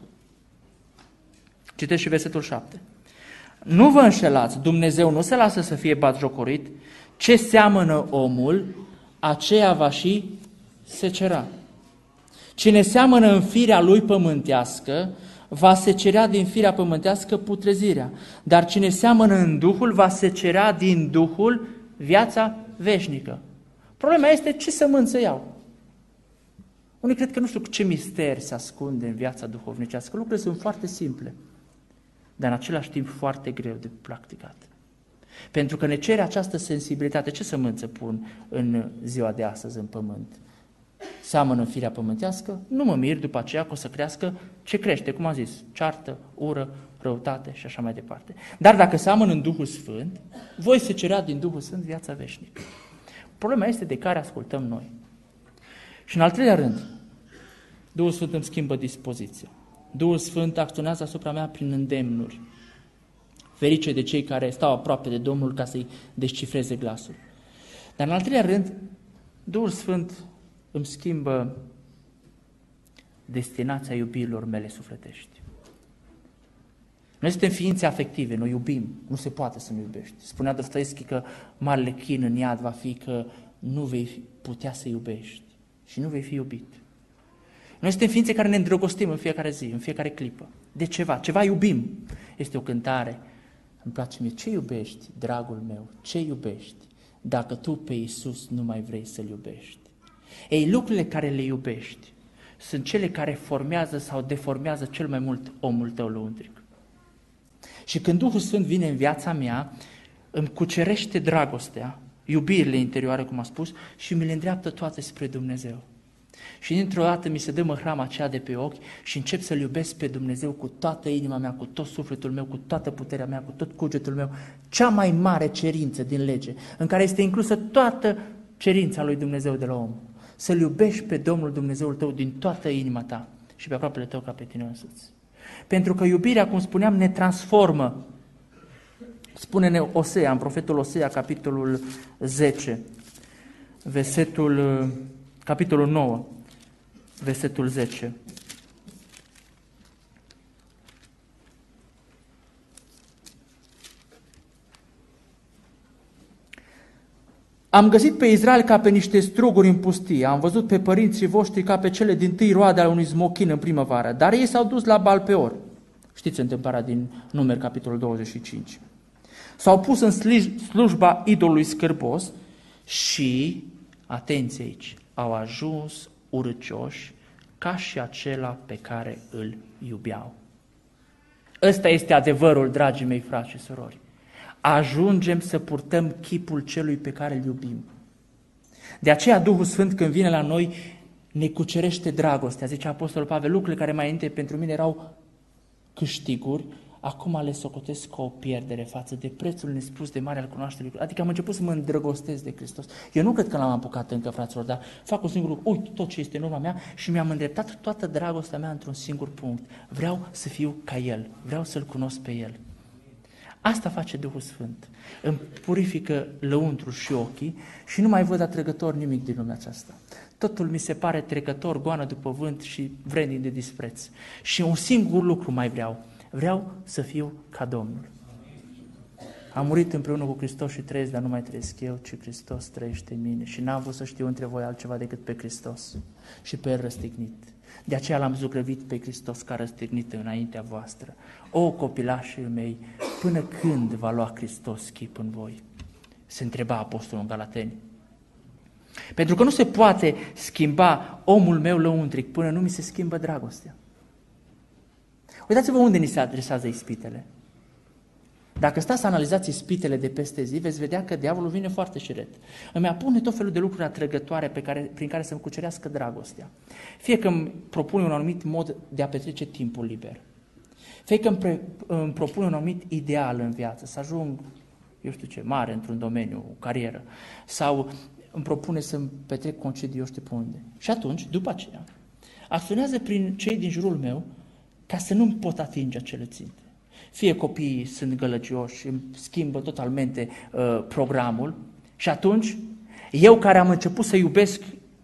Citeți și versetul 7. Nu vă înșelați, Dumnezeu nu se lasă să fie batjocorit, ce seamănă omul, aceea va și secera. Cine seamănă în firea lui pământească, va secerea din firea pământească putrezirea, dar cine seamănă în Duhul, va secerea din Duhul viața veșnică. Problema este ce sămânță iau. Unii cred că nu știu ce misteri se ascunde în viața duhovnicească. Lucrurile sunt foarte simple, dar în același timp foarte greu de practicat. Pentru că ne cere această sensibilitate. Ce sămânță pun în ziua de astăzi în pământ? Seamănă în firea pământească, nu mă mir după aceea că o să crească ce crește, cum am zis, ceartă, ură, răutate și așa mai departe. Dar dacă seamănă în Duhul Sfânt, voi secerea din Duhul Sfânt viața veșnică. Problema este de care ascultăm noi. Și în al treilea rând, Duhul Sfânt îmi schimbă dispoziția. Duhul Sfânt acționează asupra mea prin îndemnuri. Ferice de cei care stau aproape de Domnul ca să-i descifreze glasul. Dar în al treilea rând, Duhul Sfânt îmi schimbă destinația iubirilor mele sufletești. Noi suntem ființe afective, noi iubim, nu se poate să nu iubești. Spunea Dostoevski că marele chin în iad va fi că nu vei putea să iubești și nu vei fi iubit. Noi suntem ființe care ne îndrăgostim în fiecare zi, în fiecare clipă, de ceva iubim. Este o cântare. Îmi place mie. Ce iubești, dragul meu? Ce iubești? Dacă tu pe Iisus nu mai vrei să-L iubești. Ei, lucrurile care le iubești sunt cele care formează sau deformează cel mai mult omul tău lăuntric. Și când Duhul Sfânt vine în viața mea, îmi cucerește dragostea, iubirile interioare, cum am spus, și mi le îndreaptă toate spre Dumnezeu. Și dintr-o dată mi se dă măhrama aceea de pe ochi și încep să-L iubesc pe Dumnezeu cu toată inima mea, cu tot sufletul meu, cu toată puterea mea, cu tot cugetul meu. Cea mai mare cerință din lege, în care este inclusă toată cerința lui Dumnezeu de la om. Să-L iubești pe Domnul Dumnezeul tău din toată inima ta și pe aproapele tău ca pe tine însuți. Pentru că iubirea, cum spuneam, ne transformă. Spune-ne Osea, în profetul Osea, capitolul 10, capitolul 9, versetul 10. Am găsit pe Israel ca pe niște struguri în pustie, am văzut pe părinții voștri ca pe cele dintâi roade ale unui smochin în primăvară, dar ei s-au dus la Baal-peor. Știți întâmplarea din Numeri, capitolul 25. S-au pus în slujba idolului scârbos și, atenție aici, au ajuns urâcioși ca și acela pe care îl iubeau. Ăsta este adevărul, dragii mei frați și surori. Ajungem să purtăm chipul celui pe care îl iubim. De aceea Duhul Sfânt, când vine la noi, ne cucerește dragostea. Zice Apostolul Pavel, lucrurile care mai înainte pentru mine erau câștiguri, acum le socotesc ca o pierdere față de prețul nespus de mare al cunoașterii. Adică am început să mă îndrăgostesc de Hristos. Eu nu cred că l-am apucat încă, fraților, dar fac un singur lucru, uit tot ce este în urma mea și mi-am îndreptat toată dragostea mea într-un singur punct. Vreau să fiu ca El, vreau să-L cunosc pe El. Asta face Duhul Sfânt. Îmi purifică lăuntrul și ochii și nu mai văd atrăgător nimic din lumea aceasta. Totul mi se pare trecător, goană după vânt și vrednic de dispreț. Și un singur lucru mai vreau să fiu ca Domnul. Am murit împreună cu Hristos și trăiesc, dar nu mai trăiesc eu, ci Hristos trăiește în mine. Și n-am vrut să știu între voi altceva decât pe Hristos și pe El răstignit. De aceea l-am zugrăvit pe Hristos ca răstignit înaintea voastră. O, copilașii mei, până când va lua Hristos chip în voi? Se întreba apostolul în Galateni. Pentru că nu se poate schimba omul meu lăuntric până nu mi se schimbă dragostea. Uitați-vă unde ni se adresează ispitele. Dacă stați să analizați ispitele de peste zi, veți vedea că diavolul vine foarte șiret. Îmi apune tot felul de lucruri atrăgătoare prin care să-mi cucerească dragostea. Fie că îmi propune un anumit mod de a petrece timpul liber. Fie că îmi propune un anumit ideal în viață, să ajung, eu știu ce, mare într-un domeniu, o carieră. Sau îmi propune să-mi petrec concediu, eu știu pe unde. Și atunci, după aceea, acționează prin cei din jurul meu ca să nu-mi pot atinge acele ținte. Fie copiii sunt gălăgioși, îmi schimbă totalmente programul și atunci eu care am început să iubesc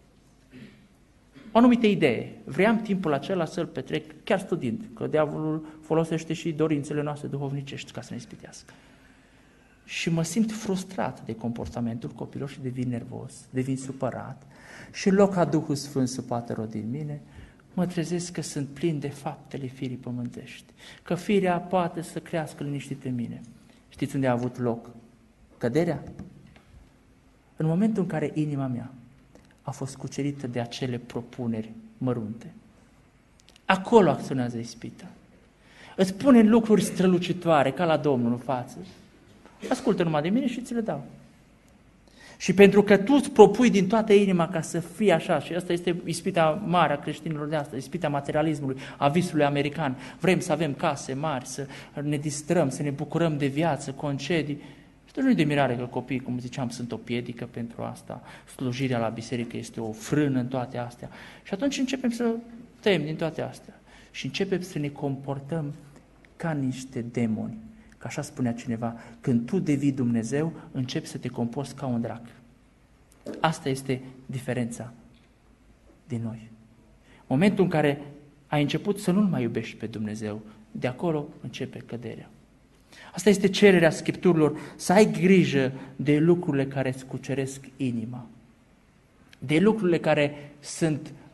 o anumită idee, vreau timpul acela să-l petrec chiar studiind, că diavolul folosește și dorințele noastre duhovnicești ca să ne ispitească. Și mă simt frustrat de comportamentul copilor și devin nervos, devin supărat și în loc ca Duhul Sfânt să poată rodi în mine, mă trezesc că sunt plin de faptele firii pământești, că firea poate să crească liniștit în mine. Știți unde a avut loc căderea? În momentul în care inima mea a fost cucerită de acele propuneri mărunte. Acolo acționează ispita. Îți pune lucruri strălucitoare, ca la Domnul în față. Ascultă numai de mine și ți le dau. Și pentru că tu îți propui din toată inima ca să fii așa, și asta este ispita mare a creștinilor de astăzi, ispita materialismului, a visului american. Vrem să avem case mari, să ne distrăm, să ne bucurăm de viață, concedii. Și nu e de mirare că copiii, cum ziceam, sunt o piedică pentru asta. Slujirea la biserică este o frână în toate astea. Și atunci începem să tăiem din toate astea. Și începem să ne comportăm ca niște demoni. Că așa spunea cineva, când tu devii Dumnezeu, începi să te comporți ca un drac. Asta este diferența din noi. Momentul în care ai început să nu-L mai iubești pe Dumnezeu, de acolo începe căderea. Asta este cererea Scripturilor, să ai grijă de lucrurile care îți cuceresc inima, de lucrurile care sunt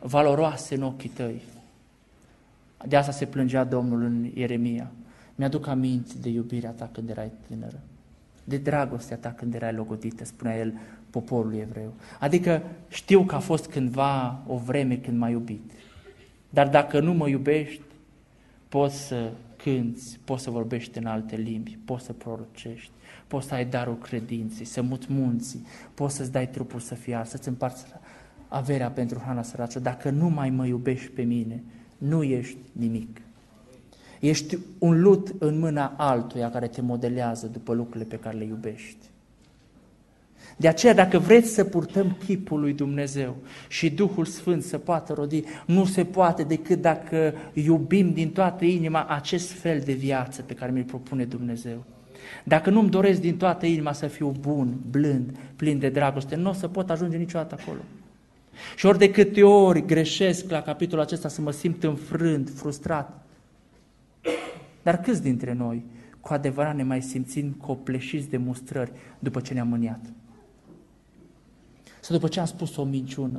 valoroase în ochii tăi. De asta se plângea Domnul în Ieremia. Mi-aduc aminte de iubirea ta când erai tânără, de dragostea ta când erai logodită, spunea el poporului evreu. Adică știu că a fost cândva o vreme când m-ai iubit, dar dacă nu mă iubești, poți să cânți, poți să vorbești în alte limbi, poți să prorocești, poți să ai darul credinței, să muți munții, poți să-ți dai trupul să fie ars, să-ți împarți averea pentru hrana săracă. Dacă nu mai mă iubești pe mine, nu ești nimic. Ești un lut în mâna altuia care te modelează după lucrurile pe care le iubești. De aceea, dacă vreți să purtăm chipul lui Dumnezeu și Duhul Sfânt să poată rodi, nu se poate decât dacă iubim din toată inima acest fel de viață pe care mi-l propune Dumnezeu. Dacă nu-mi doresc din toată inima să fiu bun, blând, plin de dragoste, nu o să pot ajunge niciodată acolo. Și ori de câte ori greșesc la capitolul acesta să mă simt înfrânt, frustrat. Dar câți dintre noi cu adevărat ne mai simțim copleșiți de mustrări după ce ne-am mâniat? Sau după ce am spus o minciună?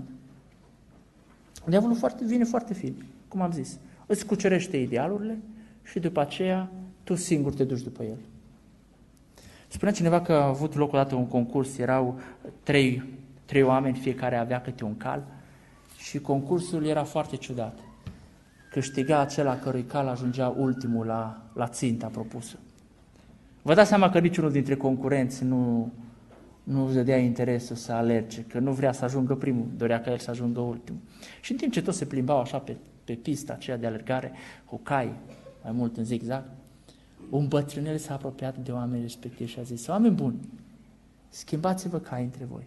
Diavolul vine foarte fin, cum am zis. Îți cucerește idealurile și după aceea tu singur te duci după el. Spunea cineva că a avut loc odată un concurs, erau trei oameni, fiecare avea câte un cal și concursul era foarte ciudat. Câștiga acela cărui cal ajungea ultimul la ținta propusă. Vă dați seama că niciunul dintre concurenți nu își dădea interesul să alerge, că nu vrea să ajungă primul, dorea ca el să ajungă ultimul. Și în timp ce toți se plimbau așa pe pista aceea de alergare, cu cai, mai mult în zigzag, un bătrânel s-a apropiat de oamenii respectivi și a zis: oameni buni, schimbați-vă cai între voi.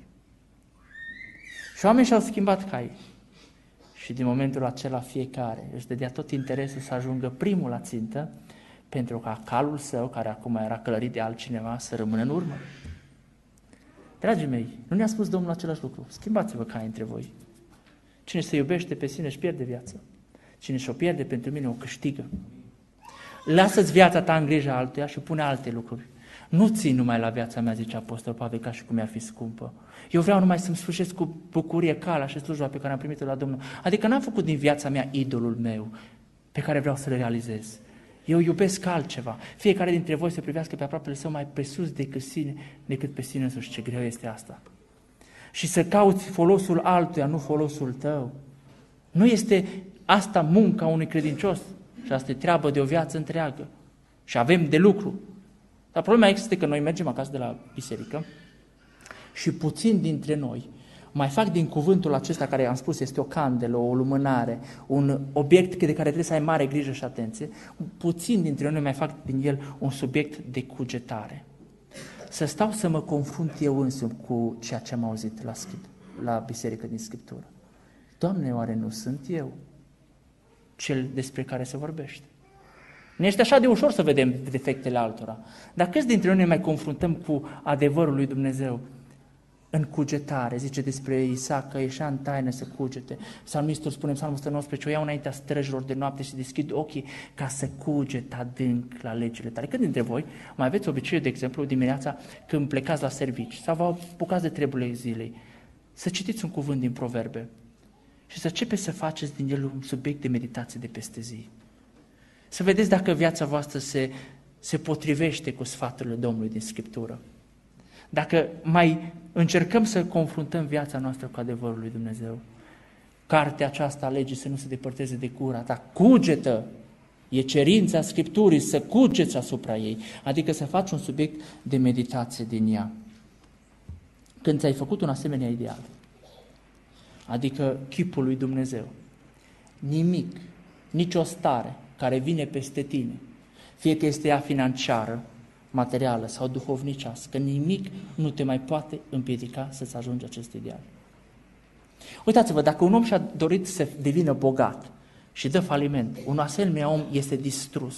Și oamenii și-au schimbat cai. Și din momentul acela fiecare își dădea tot interesul să ajungă primul la țintă, pentru ca calul său, care acum era călărit de altcineva, să rămână în urmă. Dragii mei, nu ne-a spus Domnul același lucru? Schimbați-vă cai între voi. Cine se iubește pe sine își pierde viața. Cine și-o pierde pentru mine o câștigă. Lasă-ți viața ta în grija altuia și pune alte lucruri. Nu ții numai la viața mea, zice Apostol Pavel, ca și cum mi-ar fi scumpă. Eu vreau numai să-mi sfârșesc cu bucurie calea și slujba pe care am primit-o la Domnul. Adică n-am făcut din viața mea idolul meu pe care vreau să-l realizez. Eu iubesc altceva. Fiecare dintre voi să privească pe aproapele său mai presus decât pe sine însuși. Ce greu este asta. Și să cauți folosul altuia, nu folosul tău. Nu este asta munca unui credincios. Și asta e treabă de o viață întreagă. Și avem de lucru. Dar problema este că noi mergem acasă de la biserică și puțini dintre noi mai fac din cuvântul acesta care am spus este o candelă, o lumânare, un obiect de care trebuie să ai mare grijă și atenție, puțini dintre noi mai fac din el un subiect de cugetare. Să stau să mă confrunt eu însumi cu ceea ce am auzit la biserică din Scriptură. Doamne, oare nu sunt eu cel despre care se vorbește? Ne este așa de ușor să vedem defectele altora. Dar câți dintre noi ne mai confruntăm cu adevărul lui Dumnezeu în cugetare? Zice despre Isaac că ieșea în taină să cugete. Psalmistul spune în Psalmul 119: o iau înaintea străjilor de noapte și deschid ochii ca să cuget adânc la legile tale. Cât dintre voi mai aveți obiceiul, de exemplu, dimineața când plecați la servici sau vă apucați de treburile zilei, să citiți un cuvânt din Proverbe și să începeți să faceți din el un subiect de meditație de peste zi? Să vedeți dacă viața voastră se potrivește cu sfaturile Domnului din Scriptură. Dacă mai încercăm să confruntăm viața noastră cu adevărul lui Dumnezeu. Cartea aceasta a legii să nu se depărteze de gura ta. Cugetă! E cerința Scripturii să cugeți asupra ei. Adică să faci un subiect de meditație din ea. Când ți-ai făcut un asemenea ideal, adică chipul lui Dumnezeu, nimic, nicio stare care vine peste tine, fie că este ea financiară, materială sau duhovnicească, nimic nu te mai poate împiedica să-ți ajungi acest ideal. Uitați-vă, dacă un om și-a dorit să devină bogat și dă faliment, un asemenea om este distrus.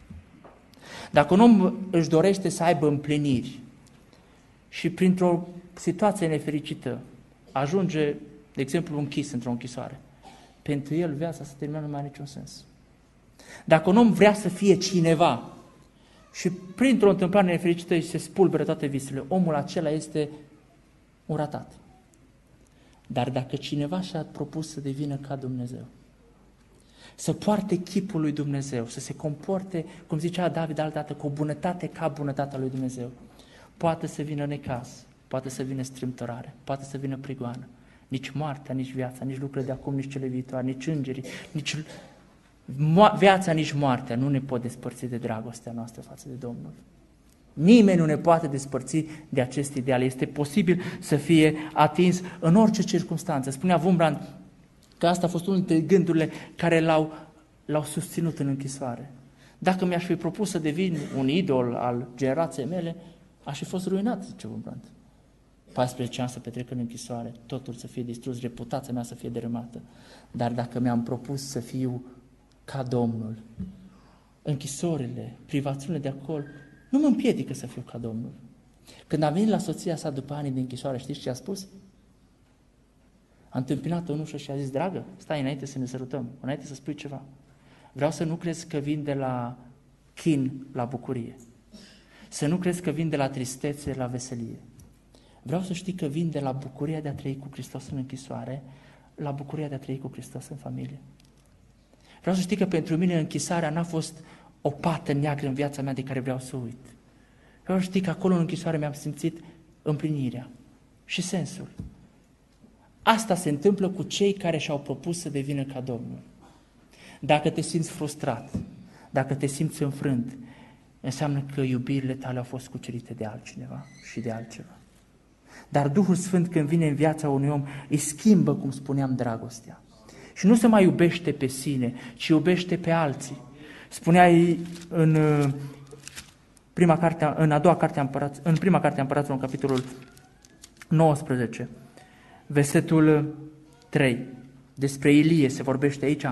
Dacă un om își dorește să aibă împliniri și printr-o situație nefericită ajunge, de exemplu, închis într-o închisoare, pentru el viața se termină, nu mai are niciun sens. Dacă un om vrea să fie cineva și printr-o întâmplare nefericită îi se spulberă toate visele, omul acela este un ratat. Dar dacă cineva și-a propus să devină ca Dumnezeu, să poarte chipul lui Dumnezeu, să se comporte, cum zicea David altădată, cu o bunătate ca bunătatea lui Dumnezeu, poate să vină necaz, poate să vină strâmtorare, poate să vină prigoană. Nici moartea, nici viața, nici lucrurile de acum, nici cele viitoare, nici îngerii, nici viața, nici moartea nu ne pot despărți de dragostea noastră față de Domnul. Nimeni nu ne poate despărți de acest ideal. Este posibil să fie atins în orice circunstanță. Spunea Wurmbrand că asta a fost unul dintre gândurile care l-au susținut în închisoare. Dacă mi-aș fi propus să devin un idol al generației mele, aș fi fost ruinat, zice Wurmbrand. 14 ani să petrec în închisoare, totul să fie distrus, reputația mea să fie dărâmată. Dar dacă mi-am propus să fiu ca Domnul, închisorile, privațiunile de acolo, nu mă împiedică să fiu ca Domnul. Când a venit la soția sa după ani de închisoare, știți ce a spus? A întâmpinat-o în ușă și a zis: dragă, stai înainte să ne sărutăm, înainte să spui ceva. Vreau să nu crezi că vin de la chin la bucurie. Să nu crezi că vin de la tristețe la veselie. Vreau să știi că vin de la bucuria de a trăi cu Hristos în închisoare la bucuria de a trăi cu Hristos în familie. Vreau să știi că pentru mine închisarea n-a fost o pată neagră în viața mea de care vreau să uit. Vreau să știi că acolo în închisoare mi-am simțit împlinirea și sensul. Asta se întâmplă cu cei care și-au propus să devină ca Domnul. Dacă te simți frustrat, dacă te simți înfrânt, înseamnă că iubirile tale au fost cucerite de altcineva și de altceva. Dar Duhul Sfânt, când vine în viața unui om, îi schimbă, cum spuneam, dragostea. Și nu se mai iubește pe sine, ci iubește pe alții. Spunea în prima carte a Împăraților, în capitolul 19, versetul 3. Despre Ilie se vorbește aici.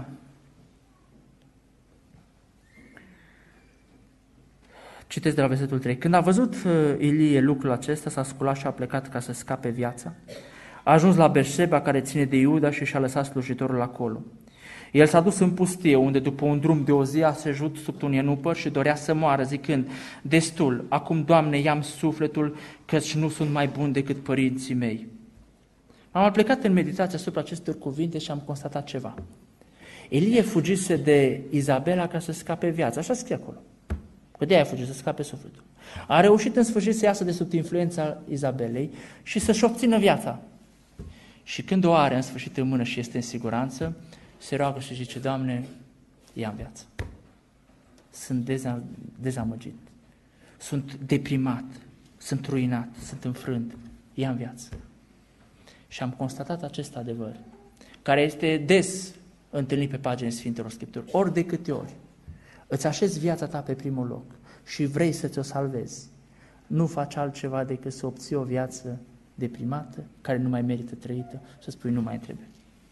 Citesc de la versetul 3. Când a văzut Ilie lucrul acesta, s-a sculat și a plecat ca să scape viața. A ajuns la Berseba, care ține de Iuda, și și-a lăsat slujitorul acolo. El s-a dus în pustie, unde după un drum de o zi a sejut sub un ienupăr și dorea să moară, zicând: destul, acum, Doamne, ia-mi sufletul, căci nu sunt mai bun decât părinții mei. Am plecat în meditație asupra acestor cuvinte și am constatat ceva. Ilie fugise de Izabela ca să scape viața, așa scrie acolo. Că de aia a fugit, să scape sufletul. A reușit în sfârșit să iasă de sub influența Izabelei și să-și obțină viața. Și când o are în sfârșit în mână și este în siguranță, se roagă și zice: Doamne, ia-mi viață. Sunt dezamăgit, sunt deprimat, sunt ruinat, sunt înfrânt, ia-mi viață. Și am constatat acest adevăr, care este des întâlnit pe pagini Sfintelor Scripturi. Ori de câte ori îți așezi viața ta pe primul loc și vrei să ți-o salvezi, nu faci altceva decât să obții o viață deprimată, care nu mai merită trăită, să spui: nu mai trebuie.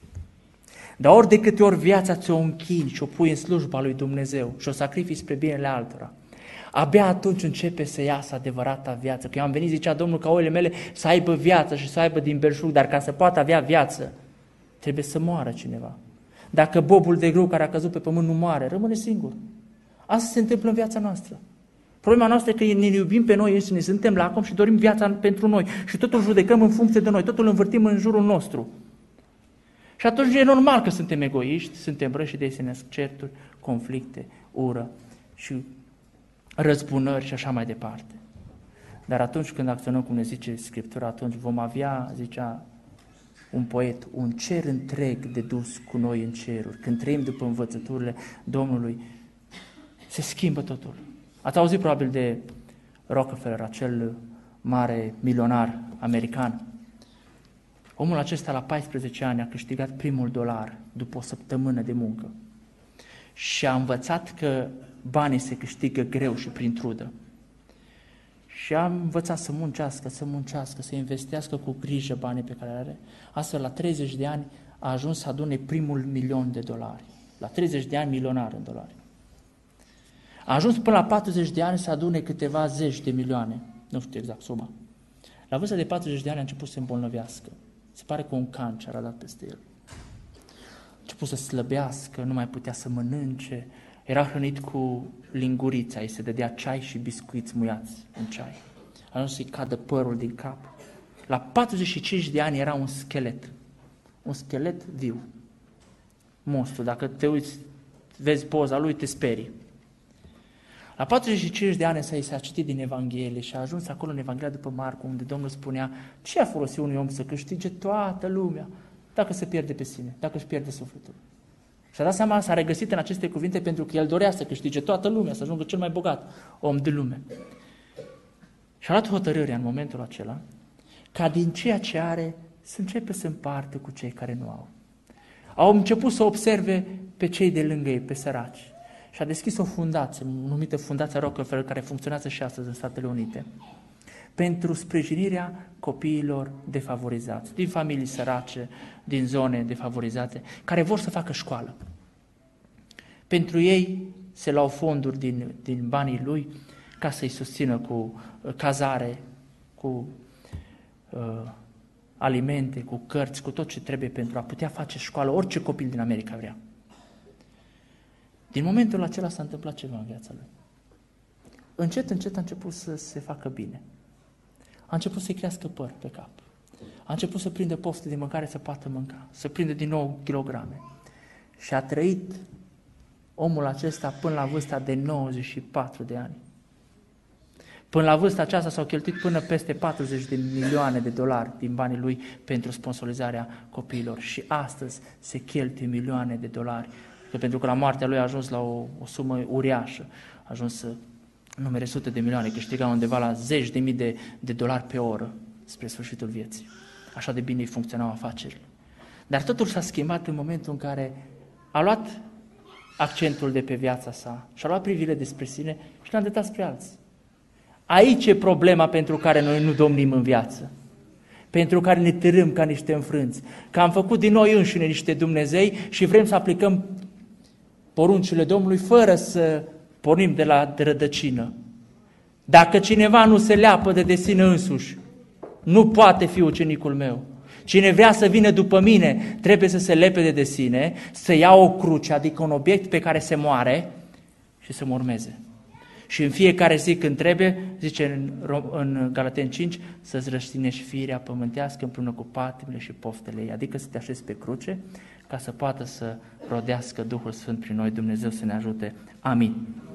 Dar ori de câte ori viața ți-o închini și o pui în slujba lui Dumnezeu și o sacrifici spre binele altora, abia atunci începe să iasă adevărata viață. Că eu am venit, zicea Domnul, ca oile mele să aibă viață și să aibă din belșug, dar ca să poată avea viață, trebuie să moară cineva. Dacă bobul de grâu care a căzut pe pământ nu moare, rămâne singur. Asta se întâmplă în viața noastră. Problema noastră e că ne iubim pe noi înșine, suntem lacom și dorim viața pentru noi și totul judecăm în funcție de noi, totul învârtim în jurul nostru. Și atunci e normal că suntem egoiști, suntem răși și de se nasc certuri, conflicte, ură și răzbunări și așa mai departe. Dar atunci când acționăm cum ne zice Scriptura, atunci vom avea, zicea un poet, un cer întreg de dus cu noi în ceruri. Când trăim după învățăturile Domnului, se schimbă totul. Ați auzit probabil de Rockefeller, acel mare milionar american. Omul acesta la 14 ani a câștigat primul $1 după o săptămână de muncă și a învățat că banii se câștigă greu și prin trudă. Și a învățat să muncească, să investească cu grijă banii pe care le are. Astfel, la 30 de ani a ajuns să adune primul $1.000.000. La 30 de ani, milionar în dolari. A ajuns până la 40 de ani să adune câteva zeci de milioane, nu știu exact suma. La vârsta de 40 de ani a început să se îmbolnăvească. Se pare că un cancer a dat peste el. A început să slăbească, nu mai putea să mănânce, era hrănit cu lingurița, îi se dădea ceai și biscuiți muiați în ceai. A ajuns să-i cadă părul din cap. La 45 de ani era un schelet. Un schelet viu. Monstru, dacă te uiți, vezi poza lui, te sperii. La 45 de ani s-a citit din Evanghelie și a ajuns acolo în Evanghelia după Marcu, unde Domnul spunea: ce a folosit unui om să câștige toată lumea dacă se pierde pe sine, dacă își pierde sufletul? Și-a dat seama, s-a regăsit în aceste cuvinte pentru că el dorea să câștige toată lumea, să ajungă cel mai bogat om din lume. Și-a luat hotărârea în momentul acela ca din ceea ce are să începe să împartă cu cei care nu au. Au început să observe pe cei de lângă ei, pe săraci. Și a deschis o fundație, numită Fundația Rockefeller, care funcționează și astăzi în Statele Unite, pentru sprijinirea copiilor defavorizați, din familii sărace, din zone defavorizate, care vor să facă școală. Pentru ei se luau fonduri din banii lui ca să-i susțină cu cazare, cu alimente, cu cărți, cu tot ce trebuie pentru a putea face școală, orice copil din America vrea. Din momentul acela s-a întâmplat ceva în viața lui. Încet, încet a început să se facă bine. A început să-i crească păr pe cap. A început să prindă poftă de mâncare, să poată mânca, să prindă din nou kilograme. Și a trăit omul acesta până la vârsta de 94 de ani. Până la vârsta aceasta s-au cheltuit până peste 40 de milioane de dolari din banii lui pentru sponsorizarea copiilor. Și astăzi se cheltuie milioane de dolari. Pentru că la moartea lui a ajuns la o sumă uriașă. A ajuns să numere sute de milioane, câștiga undeva la 10.000 de dolari pe oră spre sfârșitul vieții. Așa de bine îi funcționau afacerile. Dar totul s-a schimbat în momentul în care a luat accentul de pe viața sa și a luat privirile despre sine și l-a îndreptat spre alții. Aici e problema pentru care noi nu domnim în viață, pentru care ne târâm ca niște înfrânți, că am făcut din noi înșine niște Dumnezei și vrem să aplicăm poruncile Domnului fără să pornim de la rădăcină. Dacă cineva nu se leapă de sine însuși, nu poate fi ucenicul meu. Cine vrea să vină după mine, trebuie să se lepede de sine, să ia o cruce, adică un obiect pe care se moare și să mă urmeze. Și în fiecare zi când trebuie, zice în Galateni 5, să-ți răstinești firea pământească împreună cu patimile și poftele ei, adică să te așezi pe cruce ca să poată să rodească Duhul Sfânt prin noi. Dumnezeu să ne ajute. Amin.